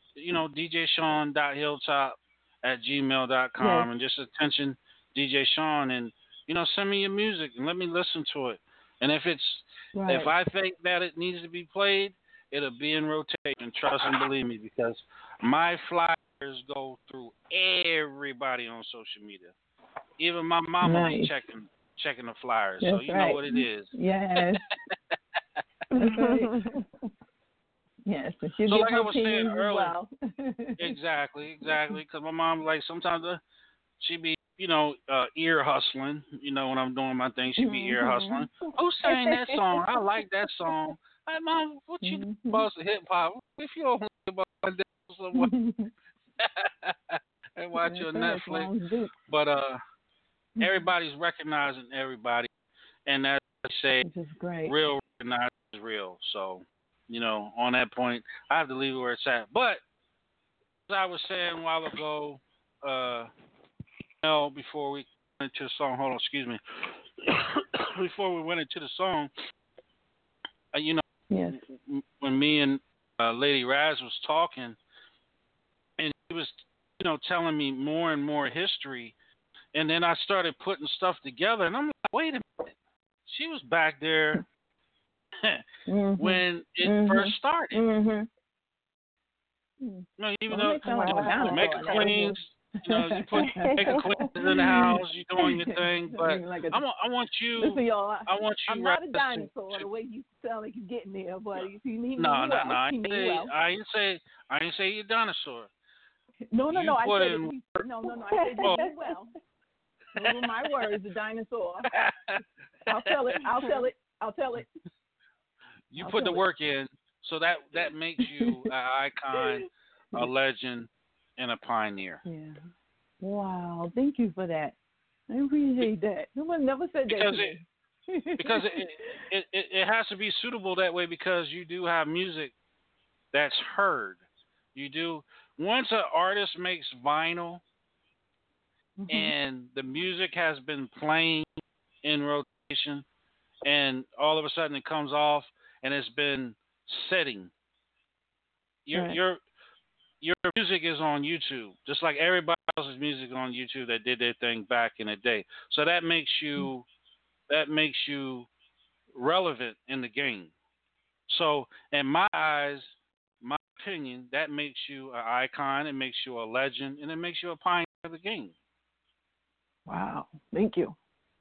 DJSean.Hilltop@gmail.com and just attention DJ Sean and send me your music and let me listen to it. And if I think that it needs to be played, it'll be in rotation. Trust and believe me, because my flyers go through everybody on social media. Even my mama be checking the flyers, so you know what it is. Yes. Yes. So like I was saying earlier, well. exactly, because my mom, like, sometimes she be, ear hustling, when I'm doing my thing, she be ear hustling. Who's saying that song? I like that song. Hey, Mom, what you about to hip hop? If you don't like about that, someone and watch your Netflix. But everybody's recognizing everybody, and that's say real recognizes real. So, on that point, I have to leave it where it's at. But as I was saying a while ago, before we went into the song, hold on, excuse me. Before we went into the song, yes. When me and Lady Raz was talking, and she was, telling me more and more history, and then I started putting stuff together, and I'm like, wait a minute, she was back there when it first started. Even though Jamaica Queens, you put Jamaica Queens in the house, you're doing your thing, but I want you. Listen, y'all, I want you. I'm not a dinosaur the way you sound like you're getting there, but you mean no. I ain't say you're a dinosaur. No. I said no. I said you mean well. Those were my words, the dinosaur. I'll tell it. You put the work in, so that makes you an icon, a legend, and a pioneer. Yeah. Wow. Thank you for that. I appreciate that. No one never said that to me. Because it has to be suitable that way, because you do have music that's heard. You do. Once an artist makes vinyl and the music has been playing in rotation, and all of a sudden it comes off and it's been setting, your music is on YouTube, just like everybody else's music on YouTube that did their thing back in the day. So that makes you relevant in the game. So in my eyes, my opinion, that makes you an icon, it makes you a legend, and it makes you a pioneer of the game. Wow. Thank you.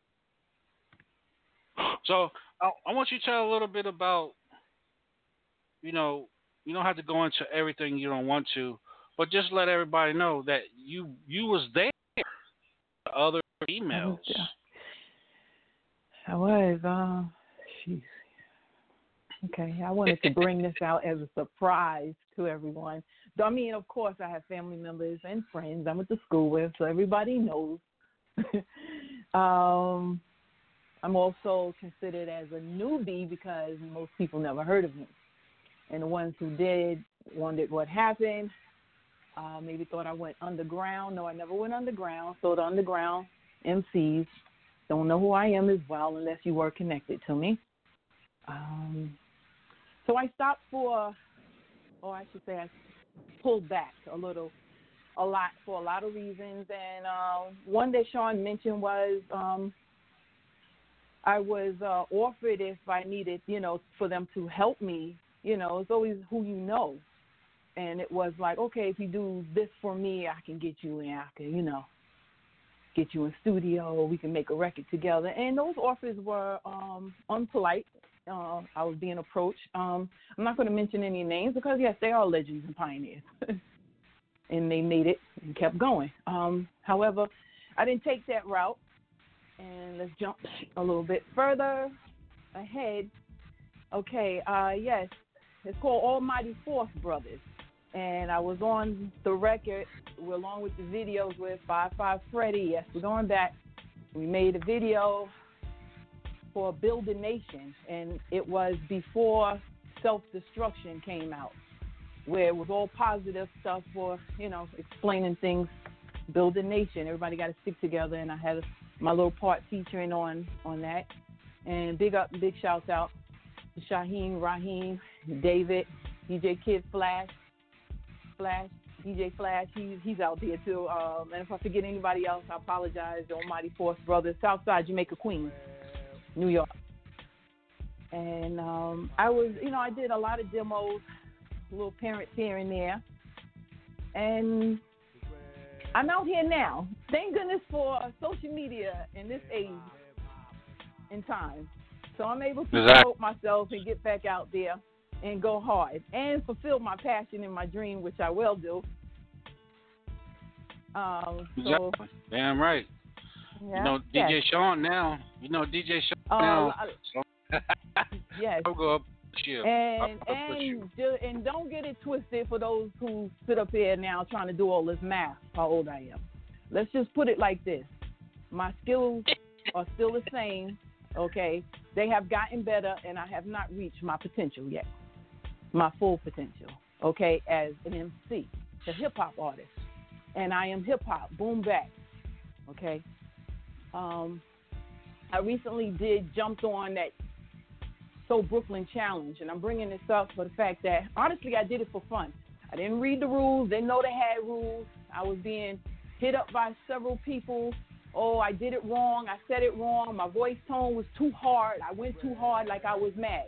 So I want you to tell a little bit about, you don't have to go into everything you don't want to, but just let everybody know that you was there. Other emails. I was. Jeez. Okay, I wanted to bring this out as a surprise to everyone. I mean, of course, I have family members and friends I went to school with, so everybody knows. I'm also considered as a newbie because most people never heard of me. And the ones who did wondered what happened, maybe thought I went underground. No, I never went underground. So the underground MCs don't know who I am as well unless you were connected to me. So I stopped I pulled back a lot for a lot of reasons. And one that Sean mentioned was I was offered if I needed, for them to help me. It's always who you know. And it was like, okay, if you do this for me, I can get you in. I can, get you in studio. We can make a record together. And those offers were unpolite. I was being approached. I'm not going to mention any names because, yes, they are legends and pioneers. And they made it and kept going. However, I didn't take that route. And let's jump a little bit further ahead. Okay, yes, it's called Almighty Force Brothers. And I was on the record along with the videos with 5-5 Freddy. Yes, we're going back. We made a video for Build a Nation, and it was before Self-Destruction came out, where it was all positive stuff for, explaining things, Build a Nation. Everybody got to stick together, and I had my little part featuring on that. And big shouts out to Shaheem, Raheem, David, DJ Kid Flash, DJ Flash, he's out there too. And if I forget anybody else, I apologize. The Almighty Force Brothers, Southside Jamaica, Queens, New York. And I did a lot of demos, little parents here and there. And I'm out here now. Thank goodness for social media in this age and time. So I'm able to promote myself and get back out there and go hard and fulfill my passion and my dream, which I will do. Exactly. Damn right. Yeah, DJ Sean now. Yes. I'll go up this year. And don't get it twisted for those who sit up here now trying to do all this math, how old I am. Let's just put it like this. My skills are still the same, okay? They have gotten better, and I have not reached my potential yet, my full potential, okay, as an MC, a hip-hop artist. And I am hip-hop, boom bap, okay? I recently jumped on that So Brooklyn Challenge, and I'm bringing this up for the fact that, honestly, I did it for fun. I didn't read the rules, didn't know they had rules. I was being hit up by several people. Oh, I did it wrong. I said it wrong. My voice tone was too hard. I went too hard like I was mad.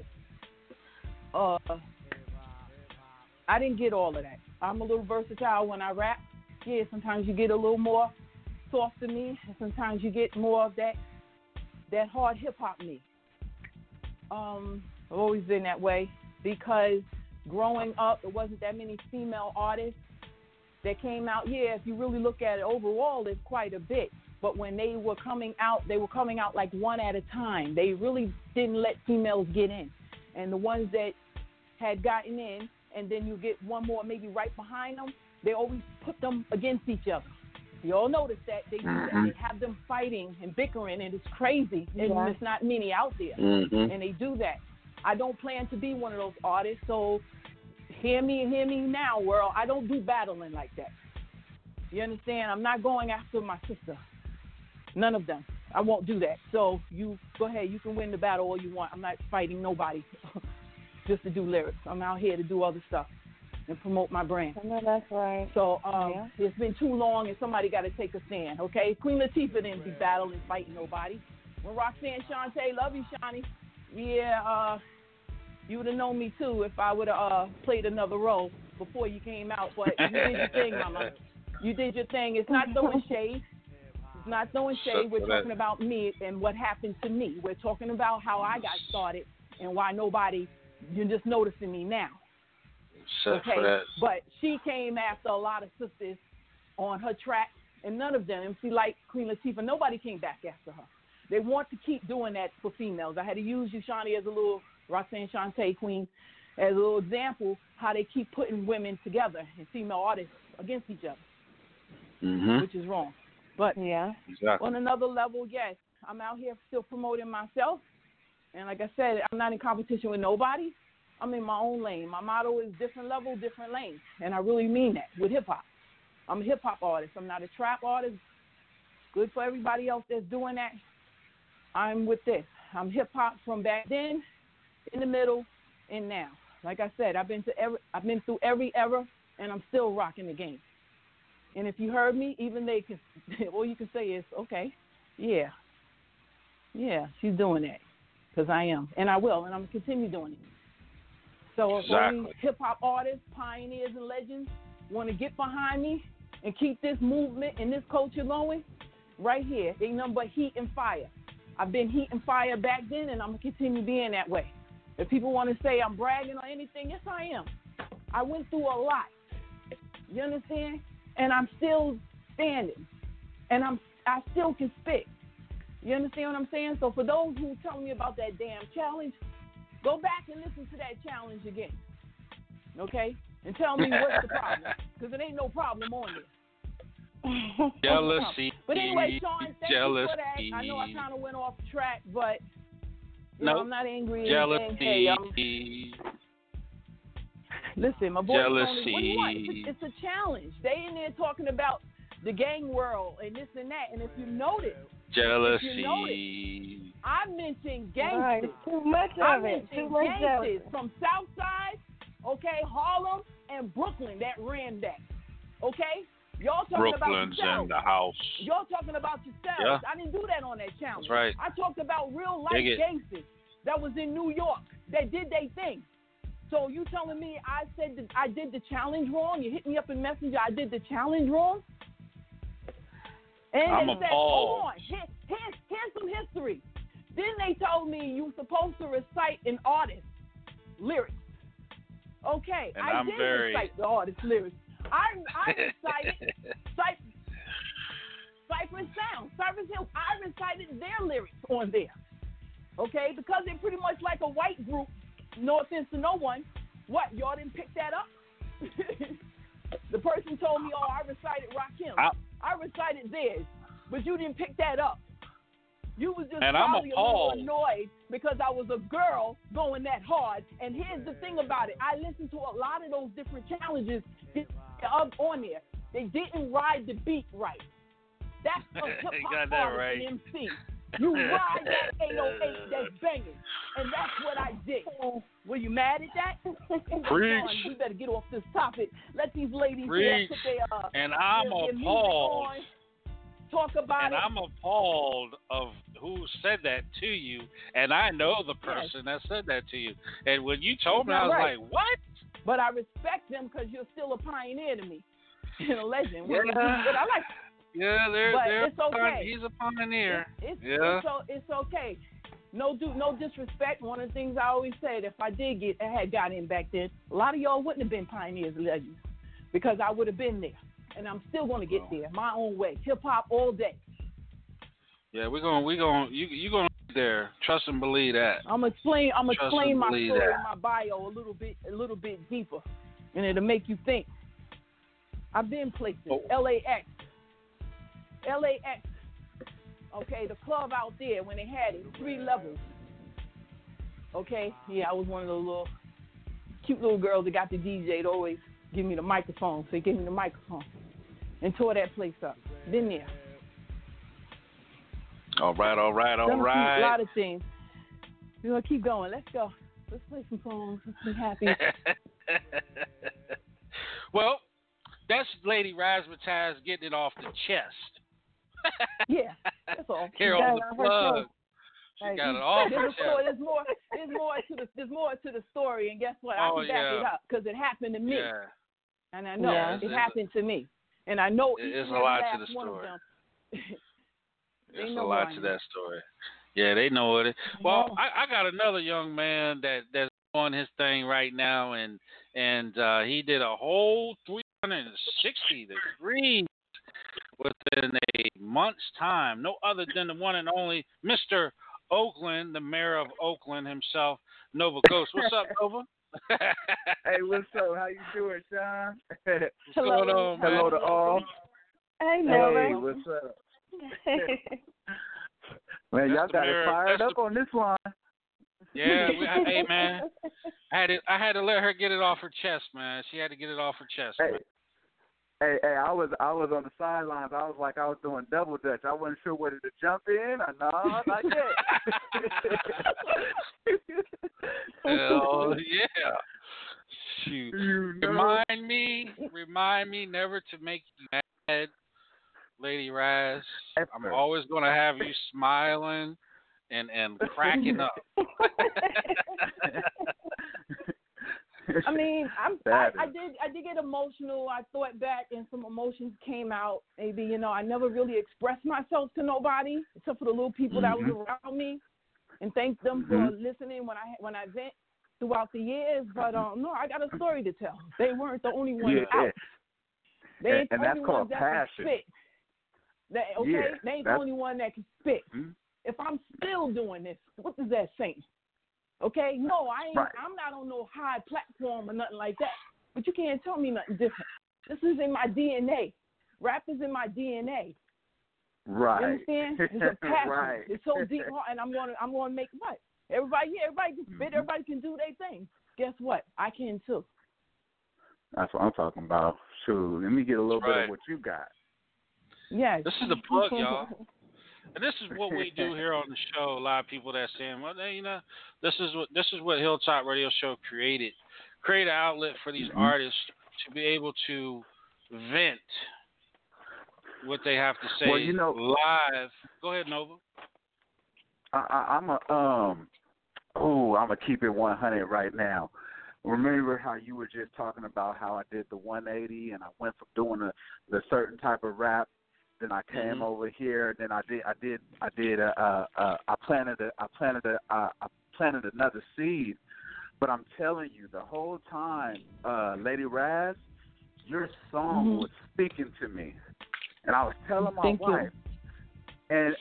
I didn't get all of that. I'm a little versatile when I rap. Yeah, sometimes you get a little more soft to me, and sometimes you get more of that hard hip-hop me. I've always been that way because growing up, there wasn't that many female artists that came out. Yeah, if you really look at it overall, it's quite a bit. But when they were coming out like one at a time. They really didn't let females get in. And the ones that had gotten in, and then you get one more maybe right behind them, they always put them against each other. You all notice that they do that. They have them fighting and bickering, and it's crazy. And there's not many out there, and they do that. I don't plan to be one of those artists, so hear me now, world. I don't do battling like that. You understand? I'm not going after my sister. None of them. I won't do that. So you go ahead. You can win the battle all you want. I'm not fighting nobody just to do lyrics. I'm out here to do other stuff and promote my brand. I know that's right. So it's been too long, and somebody got to take a stand, okay? Queen Latifah didn't be battling, fighting nobody. When Roxanne Shante, love you, Shawnee. Yeah, you would have known me, too, if I would have played another role before you came out. But you did your thing, mama. You did your thing. It's not throwing shade. It's not throwing shade. We're talking about me and what happened to me. We're talking about how I got started and why you're just noticing me now. Okay, but she came after a lot of sisters on her track, and none of them, MC Light, Queen Latifah, nobody came back after her. They want to keep doing that for females. I had to use you, Shawnee, as a little Roxanne Shante Queen, as a little example how they keep putting women together and female artists against each other, which is wrong. But exactly. On another level, yes, I'm out here still promoting myself. And like I said, I'm not in competition with nobody. I'm in my own lane. My motto is different level, different lane. And I really mean that with hip-hop. I'm a hip-hop artist. I'm not a trap artist. Good for everybody else that's doing that. I'm with this. I'm hip-hop from back then, in the middle, and now. Like I said, I've been through every era, and I'm still rocking the game. And if you heard me, even they can, all you can say is, okay, yeah, she's doing that, because I am, and I will, and I'm going to continue doing it. So if all these hip-hop artists, pioneers, and legends want to get behind me and keep this movement and this culture going, right here, ain't nothing but heat and fire. I've been heat and fire back then, and I'm going to continue being that way. If people want to say I'm bragging or anything, yes, I am. I went through a lot. You understand? And I'm still standing. And I still can spit. You understand what I'm saying? So for those who tell me about that damn challenge, go back and listen to that challenge again. Okay? And tell me what's the problem. Because it ain't no problem on there. Jealousy. But anyway, Sean, thank you for that. I know I kind of went off track, but you know, I'm not angry. Jealousy. Listen, my boy, jealousy. What do you want? It's a challenge. They in there talking about the gang world and this and that. And if you notice, I mentioned gangsters. Right. Too much of it. Too much gangsters from Southside, okay, Harlem, and Brooklyn that ran that. Okay? Y'all talking Brooklyn's about yourselves. in the house. Y'all talking about yourselves. Yeah. I didn't do that on that challenge. That's right. I talked about real life gangsters that was in New York that did their thing. So you telling me I said that I did the challenge wrong? You hit me up in Messenger. I did the challenge wrong. And I'm they said, appalled. hold on, here's some history. Then they told me you supposed to recite an artist's lyrics. Okay, and I did recite the artist's lyrics. I recited Cypress Sound, Cypress Hill. I recited their lyrics on there. Okay, because they're pretty much like a white group. No offense to no one. What, y'all didn't pick that up? The person told me, I recited Rakim. I recited theirs, but you didn't pick that up. You was just probably a little annoyed because I was a girl going that hard. And here's the thing about it. I listened to a lot of those different challenges up on there. They didn't ride the beat right. That's a hip-hop artist and MC. You ride that 808 that's banging. And that's what I did. Were you mad at that? Preach. We better get off this topic. Let these ladies put their and I'm appalled. Talk about and I'm appalled of who said that to you. And I know the person that said that to you. And when you told me, I was like, what? But I respect them because you're still a pioneer to me and a legend. But I like. Yeah, they're it's okay. He's a pioneer. It's okay. No disrespect. One of the things I always said, if I had got in back then, a lot of y'all wouldn't have been pioneers and legends because I would have been there, and I'm still going to get there my own way. Hip hop all day. Yeah, you're gonna get there. Trust and believe that. I'm gonna explain my story in my bio a little bit deeper, and it'll make you think. I've been places. LAX. Okay, the club out there when they had it, 3 levels. Okay, yeah, I was one of those little cute little girls that got the DJ to always give me the microphone. So he gave me the microphone and tore that place up. Been there. All right. A lot of things. We're gonna keep going. Let's go. Let's play some songs. Let's be happy. Well, that's Lady Razzmatazz getting it off the chest. Yeah, that's all. Here on the plug. She got it all. There's more to the story, and guess what? I can back it up because it happened to me, and I know it happened to me, and I know it's a lot to the story. There's a lot to that story. Yeah, they know it. Well, I got another young man that's on his thing right now, and he did a whole 360 degrees within a month's time. No other than the one and only Mr. Oakland, the mayor of Oakland himself, Nova Ghost. What's up, Nova? Hey, what's up? How you doing, Sean? What's going on, man? Hello to all. Hey, Nova. Hey, what's up? Man, y'all got it fired up on this one. Yeah, hey man, I had to let her get it off her chest, man. She had to get it off her chest. Hey. Man. Hey, I was on the sidelines. I was like I was doing double dutch. I wasn't sure whether to jump in or no, not yet. Hell yeah! Shoot. Remind me never to make you mad, Lady Raz. I'm always gonna have you smiling and cracking up. I mean, I did get emotional. I thought back, and some emotions came out. Maybe I never really expressed myself to nobody except for the little people that was around me, and thank them for listening when I vent throughout the years. But no, I got a story to tell. They weren't the only ones out. They ain't the only ones that can spit. They ain't the only one that can spit. If I'm still doing this, what does that say? Okay, no, I ain't. Right. I'm not on no high platform or nothing like that. But you can't tell me nothing different. This is in my DNA. Rap is in my DNA. Right. You understand? It's a passion. Right. It's so deep, and I'm gonna make what? Everybody can spit. Everybody can do their thing. Guess what? I can too. That's what I'm talking about. Shoot, let me get a little bit of what you got. Yes. This is the plug, y'all. And this is what we do here on the show. A lot of people that saying, well, this is what Hilltop Radio Show created. Create an outlet for these artists to be able to vent what they have to say live. Go ahead, Nova. I'm gonna keep it 100 right now. Remember how you were just talking about how I did the 180 and I went from doing the certain type of rap. Then I came over here. Then I planted another seed. But I'm telling you, the whole time, Lady Raz, your song was speaking to me, and I was telling my wife, and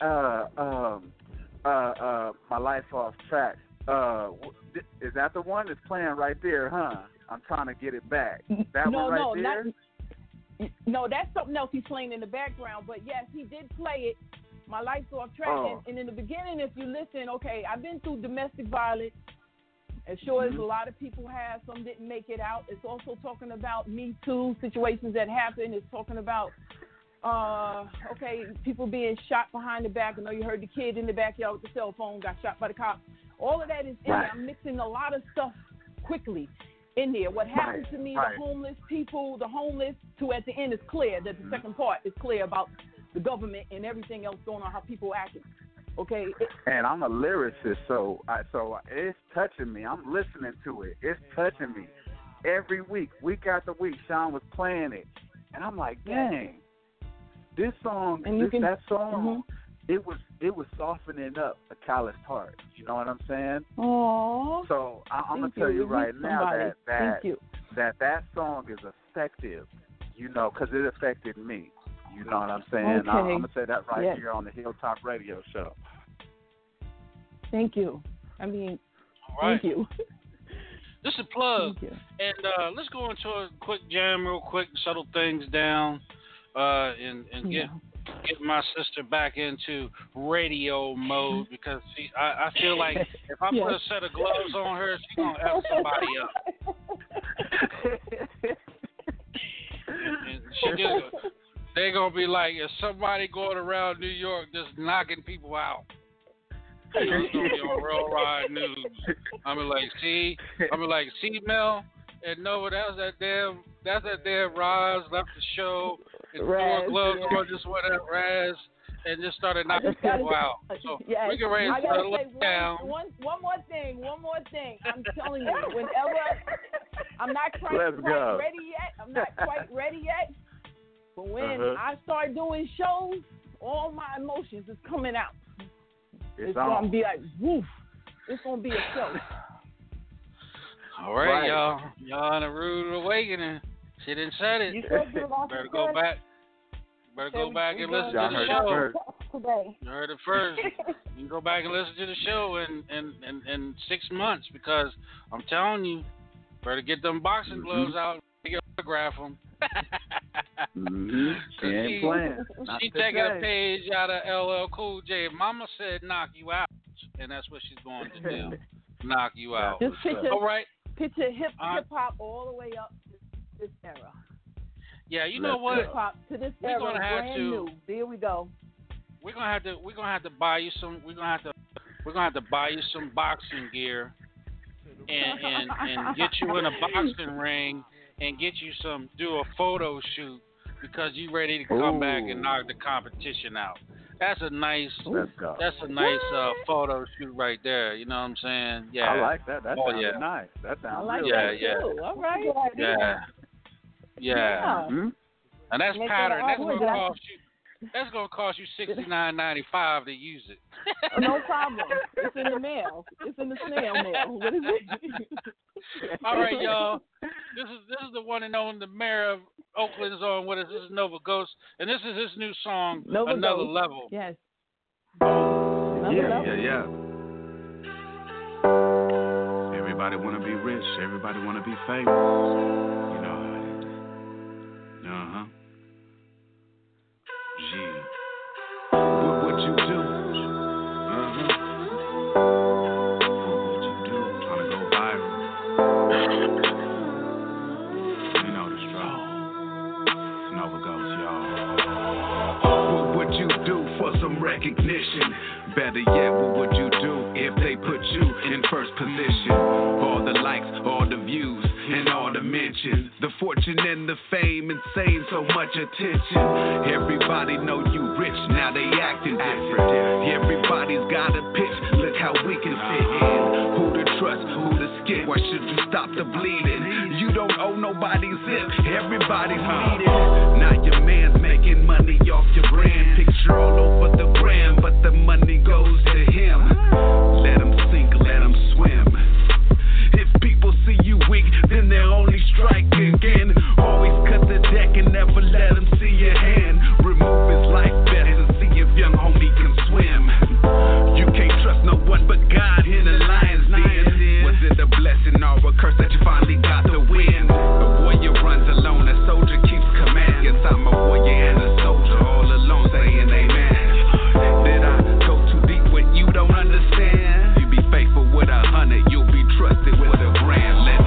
my life off track. Is that the one that's playing right there? Huh? I'm trying to get it back. That one right there. No, that's something else he's playing in the background. But yes, he did play it. My life's off track. And in the beginning, if you listen, okay, I've been through domestic violence, as sure as a lot of people have. Some didn't make it out. It's also talking about Me Too situations that happen. It's talking about, people being shot behind the back. I know you heard the kid in the backyard with the cell phone got shot by the cops. All of that is in there. I'm mixing a lot of stuff quickly in there. What happened to me, the homeless people, to at the end is clear. That the second part is clear about the government and everything else going on, how people acting. Okay. And I'm a lyricist, so it's touching me. I'm listening to it. It's touching me. Every week after week, Sean was playing it, and I'm like, dang, this song, that song. It was softening up a calloused heart. You know what I'm saying? Aww. So I'm gonna tell you right now that song is effective. Because it affected me. You know what I'm saying? Okay. I'm gonna say that here on the Hilltop Radio Show. Thank you. Thank you. This is a plug. And let's go into a quick jam real quick, settle things down, and get my sister back into radio mode, because I feel like if I put a set of gloves on her, she's going to F somebody up. and they're going to be like, is somebody going around New York just knocking people out? It's going to be on Real Ride News. I'm like, see, Mel and Nova, that's that damn Roz left the show. And threw gloves on, just went at Raz and just started knocking people out. So we can raise the down. One more thing. I'm telling you, whenever I'm not quite ready yet. But when I start doing shows, all my emotions is coming out. It's gonna be like woof. It's gonna be a show. All right, y'all in a rude awakening. She didn't said it. Better go back. And listen to the show. You heard it first. You can go back and listen to the show in 6 months, because I'm telling you, better get them boxing gloves out and autograph them. She ain't playing. She taking a page out of LL Cool J. Mama said knock you out, and that's what she's going to do. Knock you out. Just picture, all right. Picture hip hop all the way up to this era. Yeah, you know what? Hip hop to this era, we're gonna have brand to. New. There we go. We're gonna have to buy you some. We're gonna have to buy you some boxing gear, and get you in a boxing ring, and get you do a photo shoot because you ready to come back and knock the competition out. That's a nice photo shoot right there. You know what I'm saying? Yeah. I like that. That sounds nice. That sounds really that too. All right. Yeah. Mm-hmm. And that's pattern. That's gonna cost you $69.95 to use it. No problem. It's in the mail. It's in the snail mail. What is it? All right, y'all. This is the one and only. The mayor of Oakland's on with us. This is Nova Ghost, and this is his new song, Another Level. Yes. Yeah. Everybody wanna be rich. Everybody wanna be famous. You know how it is. Yeah. What would you do? What would you do? Trying to go viral. You know the struggle. It's Nova Ghost, y'all. What would you do for some recognition? Better yet, what would you do if they put you in first position? All the likes, all the views, and all the mentions, the fortune and the fame, and saying so much attention. Everybody know you rich, now they acting different. Everybody's got a pitch, look how we can fit in. Who to trust, who to skip, why should you stop the bleeding? You don't owe nobody zip, everybody's needed. Now your man's making money off your brand, picture all over the gram, but the money goes to him. Let him sink, let him swim. If people see you weak, then they'll only strike again. Always cut the deck and never let him see your hand. Remove his life vest and see if young homie can swim. You can't trust no one but God in the lion's den. Was it a blessing or a curse that you finally got to win? A warrior runs alone, a soldier keeps command. Yes, I'm a warrior and a soldier, all alone saying amen. Did I go too deep when you don't understand? You be faithful with 100, you'll be trusted with a grand. Let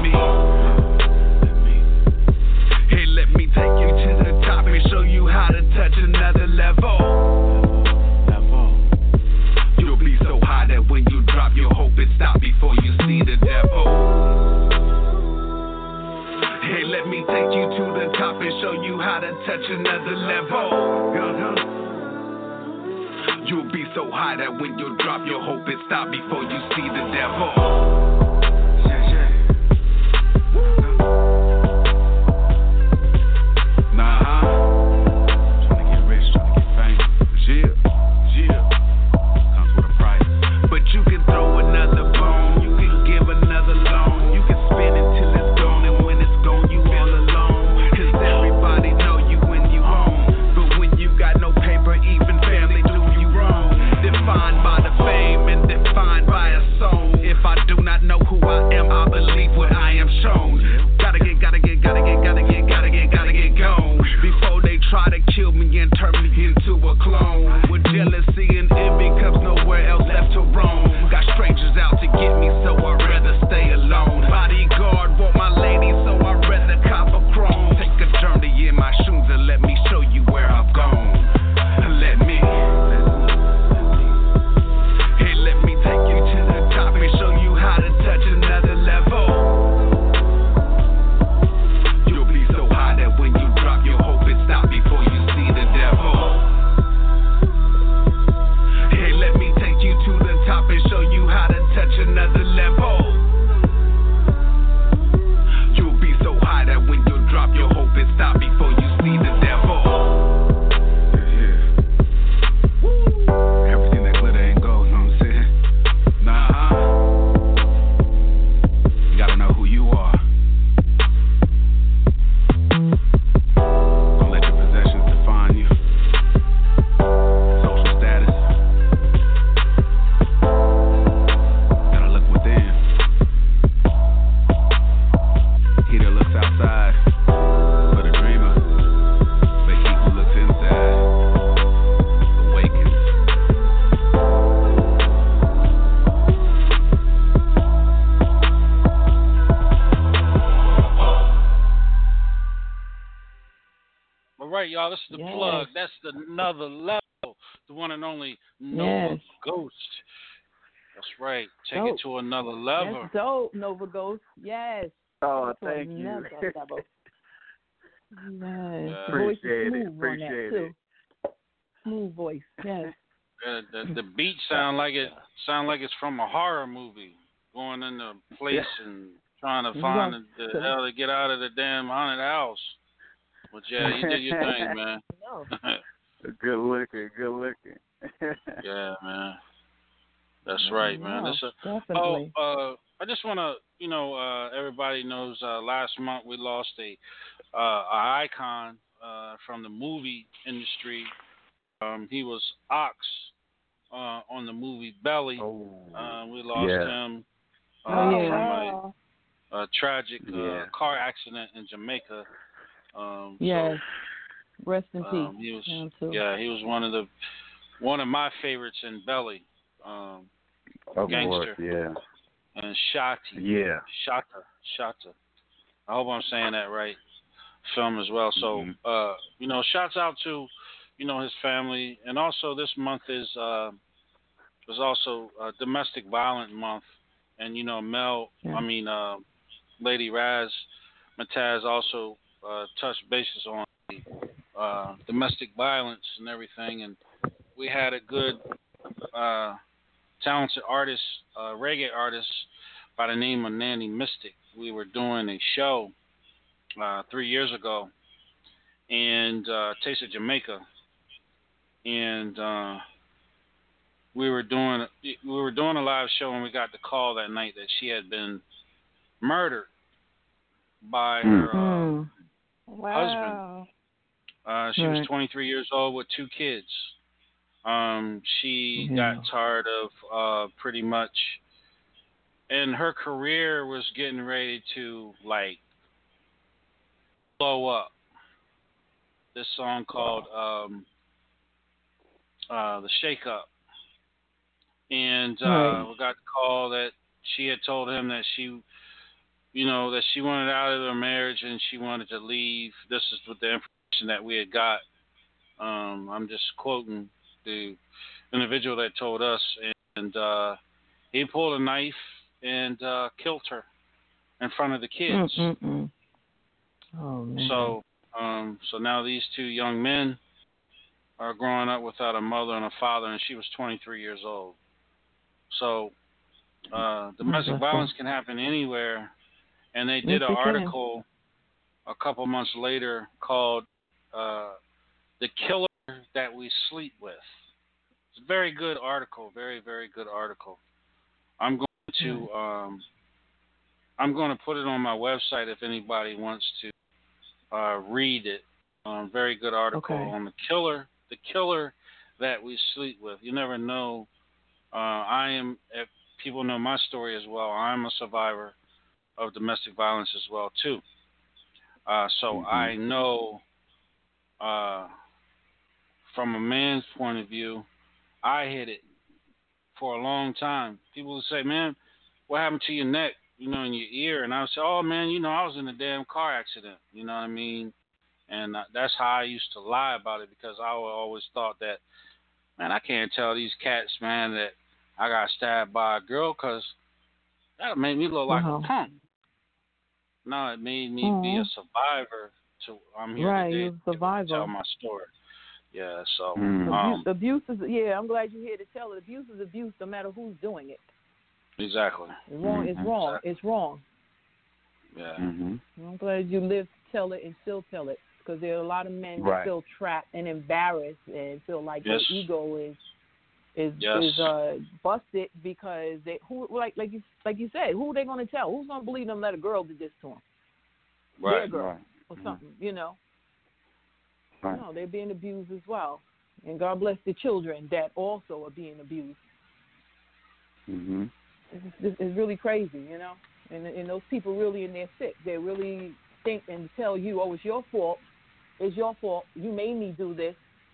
me take you to the top and show you how to touch another level. You'll be so high that when you drop, you'll hope it stop before you see the devil. Hey, let me take you to the top and show you how to touch another level. You'll be so high that when you drop, you'll hope it stop before you see the devil. Know right, y'all. This is the plug. That's another level. The one and only Nova Ghost. That's right. Take it to another level. That's dope, Nova Ghost. Yes. Oh, thank you. Level. Yes. Appreciate it. Smooth voice. Yes. The beat sound like it's from a horror movie, going into a place and trying to find the hell to get out of the damn haunted house. But yeah, you did your thing, man. Good looking. Yeah, man. That's right, man. Definitely. I just want to, everybody knows last month we lost a icon from the movie industry. He was Ox on the movie Belly. We lost him from a tragic car accident in Jamaica. Yes. Rest in peace. He was one of my favorites in Belly. Gangster. Course, yeah. And Shotty. Yeah. Shatta. I hope I'm saying that right. Film as well. So, shouts out to, his family. And also this month is also Domestic Violence Month. And, Lady Raz Mataz also touched bases on domestic violence and everything. And we had a good talented artist, reggae artist by the name of Nanny Mystic. We were doing a show 3 years ago and Taste of Jamaica, and we were doing a live show, and we got the call that night that she had been murdered by her husband. She was 23 years old with 2 kids. She got tired of pretty much, and her career was getting ready to blow up. This song called The Shake Up. And we got the call that she had told him that she wanted out of their marriage and she wanted to leave. This is with the information that we had got. I'm just quoting the individual that told us, and he pulled a knife and killed her in front of the kids. Oh, man. So now these 2 young men are growing up without a mother and a father, and she was 23 years old. So domestic violence can happen anywhere, and they did an article a couple months later called "The Killer That We Sleep With." It's a very good article, very, very good article. I'm going to put it on my website if anybody wants to read it. Very good article on the killer that we sleep with. You never know. If people know my story as well, I'm a survivor of domestic violence as well too. So I know from a man's point of view, I hid it for a long time. People would say, "Man, what happened to your neck? In your ear?" And I would say, "Oh man, I was in a damn car accident." You know what I mean? And that's how I used to lie about it, because I always thought that, man, I can't tell these cats, man, that I got stabbed by a girl, because that made me look like a punk. No, it made me be a survivor. I'm here today to tell my story. Yeah, so abuse is I'm glad you're here to tell it. Abuse is abuse, no matter who's doing it. Exactly. It's wrong. It's wrong. Exactly. It's wrong. Yeah. I'm glad you live to tell it and still tell it, because there are a lot of men that feel trapped and embarrassed and feel like their ego is busted, because like you said, who are they going to tell? Who's going to believe them that a girl did this to them? Right. Their girl or something, No, they're being abused as well. And God bless the children that also are being abused. It's really crazy, And those people really in their sick. They really think and tell you, "Oh, it's your fault. It's your fault. You made me do this."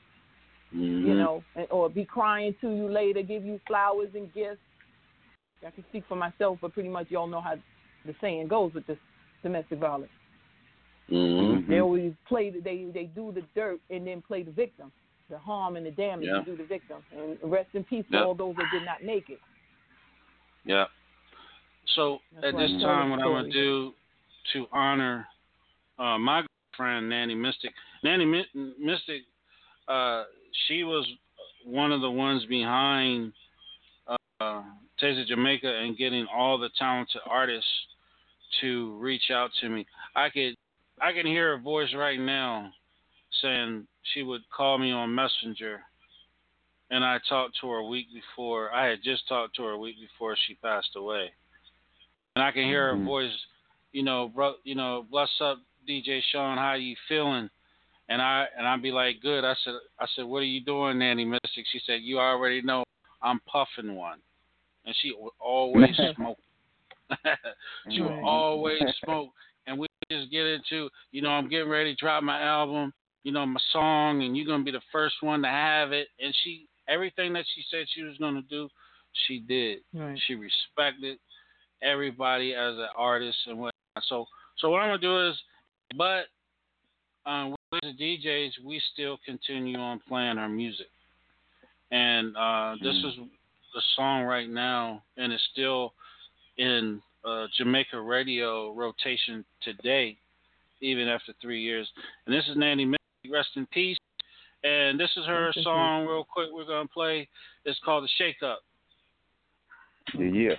Or be crying to you later, give you flowers and gifts. I can speak for myself, but pretty much y'all know how the saying goes with this domestic violence. They They always play. They do the dirt and then play the victim, the harm and the damage. Yeah. They do the victim. And rest in peace to all those that did not make it. Yeah. So at this time, what I'm going to do to honor my friend Nanny Mystic. Nanny Mystic, she was one of the ones behind Taste of Jamaica and getting all the talented artists to reach out to me. I can hear her voice right now saying she would call me on Messenger, and I talked to her a week before. I had just talked to her a week before she passed away, and I can hear her voice. Bless up, DJ Sean. How you feeling? And I'd be like, good. I said, what are you doing, Nanny Mystic? She said, you already know, I'm puffing one, and she would always smoke. She would always smoke, and we just get into, I'm getting ready to drop my album, my song, and you're gonna be the first one to have it. And everything that she said she was gonna do, she did. Right. She respected everybody as an artist and whatnot. So what I'm gonna do is, but with the DJs, we still continue on playing our music, and this is the song right now, and it's still in Jamaica radio rotation today, even after 3 years. And this is Nanny Mystic, rest in peace. And this is her song, real quick, we're going to play. It's called The Shake Up. Yeah.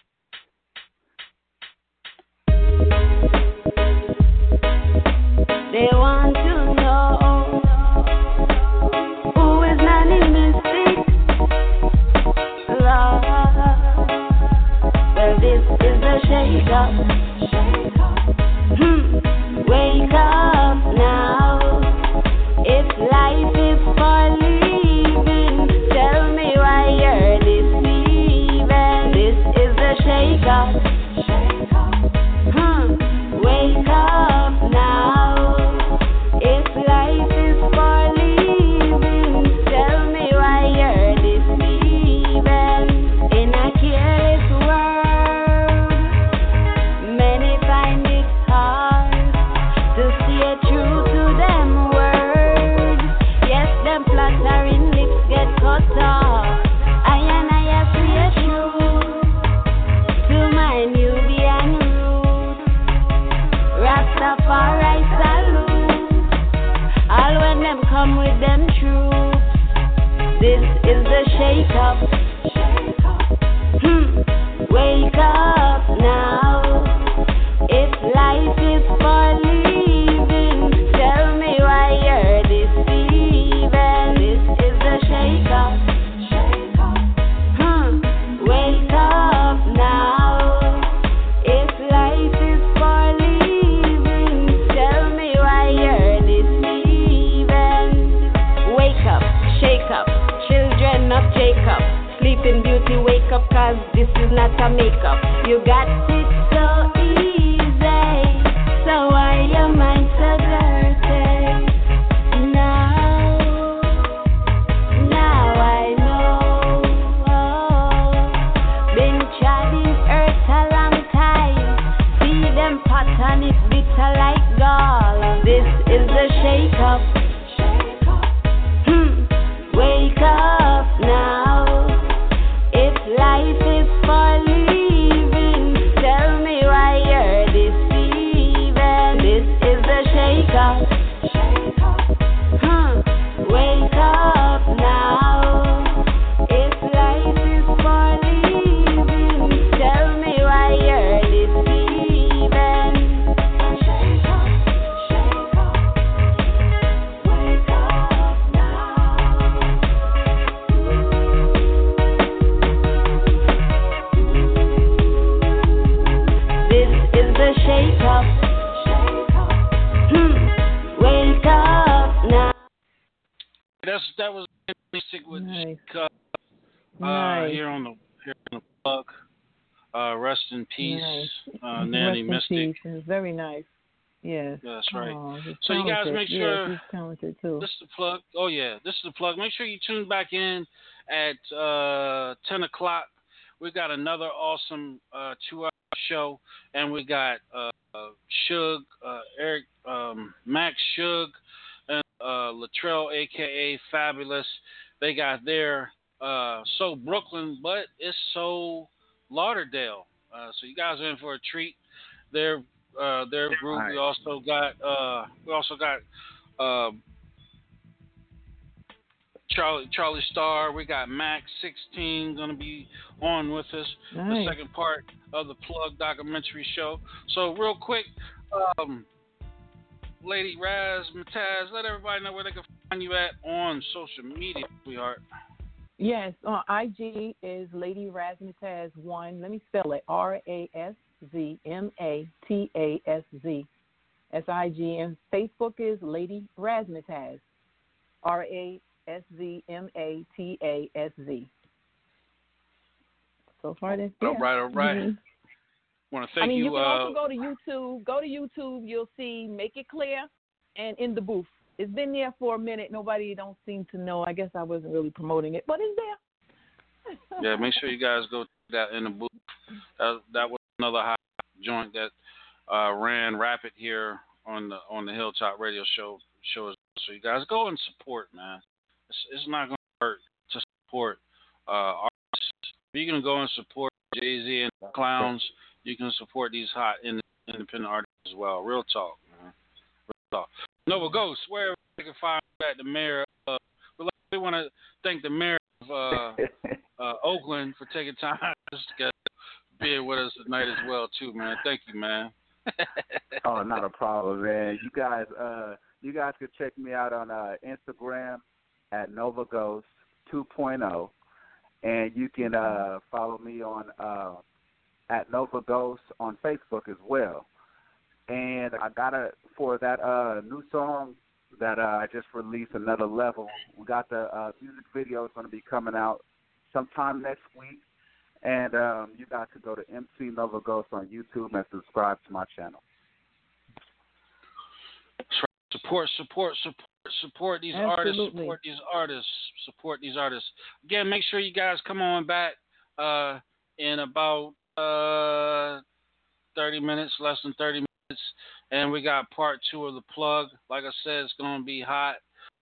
They want to know who is Nanny Mystic, Lord. Well, this is the shake up. Wake up now. If life is for living, tell me why you're deceiving. This is the shake up. Wake up now. If life is for living, tell me why you're deceiving. In a careless world, many find it hard to stay true to them words. Yes, them flattering lips get cut off. I stay true to my Nubian roots. Rastafari salute all when them come with them troops. This is the shake up. Wake up now. If life is for living, tell me why you're deceiving. This is the shake up. Wake up now. If life is for living, tell me why you're deceiving. Wake up, shake up, children of Jacob. Sleeping Beauty, wake up, cause this is not a makeup. You got it so easy, so why your mind so dirty? Now I know. Been treading earth a long time. See them pattern, it's bitter like gall. This is the shake up. Wake up now. If life is for living, tell me why you're deceiving. This is the shake up. Wake up now. If life is for living, tell me why you're deceiving. Shake up, wake up now. This is the shake up. Wake up now. That was Mystic with Nice. Shake Up. Nice. Here on the plug. Rest in peace, Nice. Nanny Rest in Mystic. peace. It's very nice. Yes. That's right. Oh, he's So you guys talented. make sure. Yes, he's talented too. This is the plug. Oh yeah, this is the plug. Make sure you tune back in at 10 o'clock. We got another awesome 2 hour show, and we got Suge, Eric, Max Suge, and Latrell, aka Fabulous. They got their So Brooklyn, but it's So Lauderdale. So you guys are in for a treat. Their group. Right. We also got Charlie Starr. We got Max 16 gonna be on with us. Nice. The second part of the Plug documentary show. So real quick, Lady Razzmatazz, let everybody know where they can find you at on social media, sweetheart. Yes, on IG is Lady Razzmatazz 1. Let me spell it: RASZMATAZZ. SIG, and Facebook is Lady Razzmatazz. RASZMATAZZ. So far, that's all right. Mm-hmm. Want to thank you. You can also go to YouTube. Go to YouTube. You'll see Make It Clear and In the Booth. It's been there for a minute. Nobody don't seem to know. I guess I wasn't really promoting it, but it's there. Yeah, make sure you guys go to that In the Booth. That was another hot joint that ran rapid here on the Hilltop Radio Show. So you guys go and support, man. It's not going to hurt to support artists. If you can go and support Jay-Z and the Clowns, you can support these hot independent artists as well. Real talk, man. Real talk. Nova Ghost, where you can find at the mayor. We want to thank the mayor of Oakland for taking time to be with us tonight as well, too, man. Thank you, man. Oh, not a problem, man. You guys can check me out on Instagram at Nova Ghost 2.0, and you can follow me on at Nova Ghost on Facebook as well. And I got for that new song that I just released, Another Level. We got the music video is going to be coming out sometime next week. And you guys can go to MC Nova Ghost on YouTube and subscribe to my channel. Support these artists. Support these artists. Again, make sure you guys come on back in about 30 minutes, less than 30 minutes. And we got part 2 of the Plug. Like I said, it's going to be hot.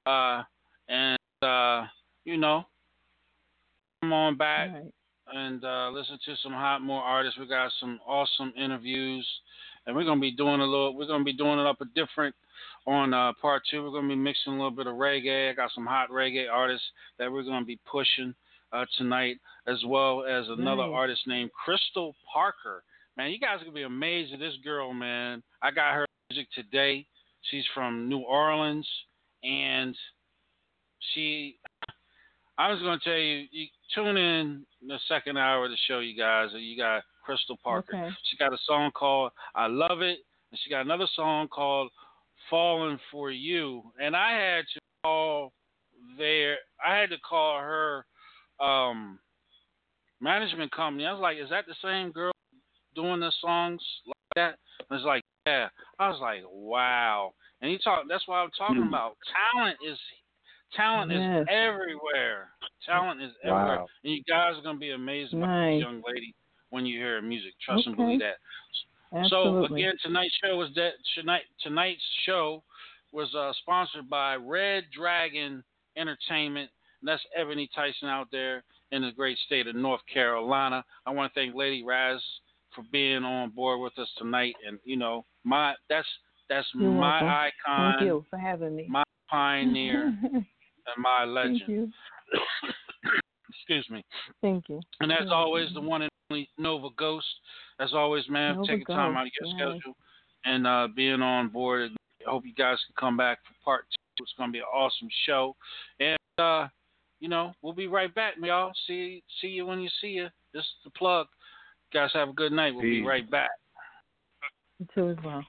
Come on back. Right. And listen to some more artists. We got some awesome interviews, and we're gonna be doing it up a different on part 2. We're gonna be mixing a little bit of reggae. I got some hot reggae artists that we're gonna be pushing tonight, as well as another artist named Crystal Parker. Man, you guys are gonna be amazed at this girl, man. I got her music today. She's from New Orleans, and I was going to tell you, tune in the second hour of the show, you guys. You got Crystal Parker. Okay. She got a song called I Love It, and she got another song called Falling for You. And I had to call her management company. I was like, is that the same girl doing the songs like that? And it's like, yeah. I was like, wow. And that's what I'm talking about. Talent is everywhere. Talent is everywhere. Wow. And you guys are going to be amazed by this young lady when you hear her music. Trust and believe that. Absolutely. So, again, tonight's show was sponsored by Red Dragon Entertainment. And that's Ebony Tyson out there in the great state of North Carolina. I want to thank Lady Raz for being on board with us tonight. And, that's my icon. Thank you for having me. My pioneer. And my legend. Thank you. Excuse me. Thank you. And as always, the one and only Nova Ghost. As always, man, taking time out of your schedule and being on board. I hope you guys can come back for part 2. It's going to be an awesome show. And, we'll be right back, y'all. See you when you see you. This is the Plug. You guys have a good night. We'll be right back. You too as well.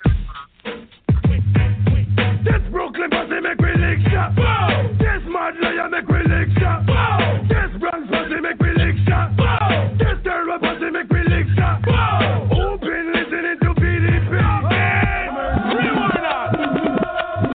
This Brooklyn pussy make we lick shot. This mad lion make we lick shot. This Bronx pussy make we lick shot.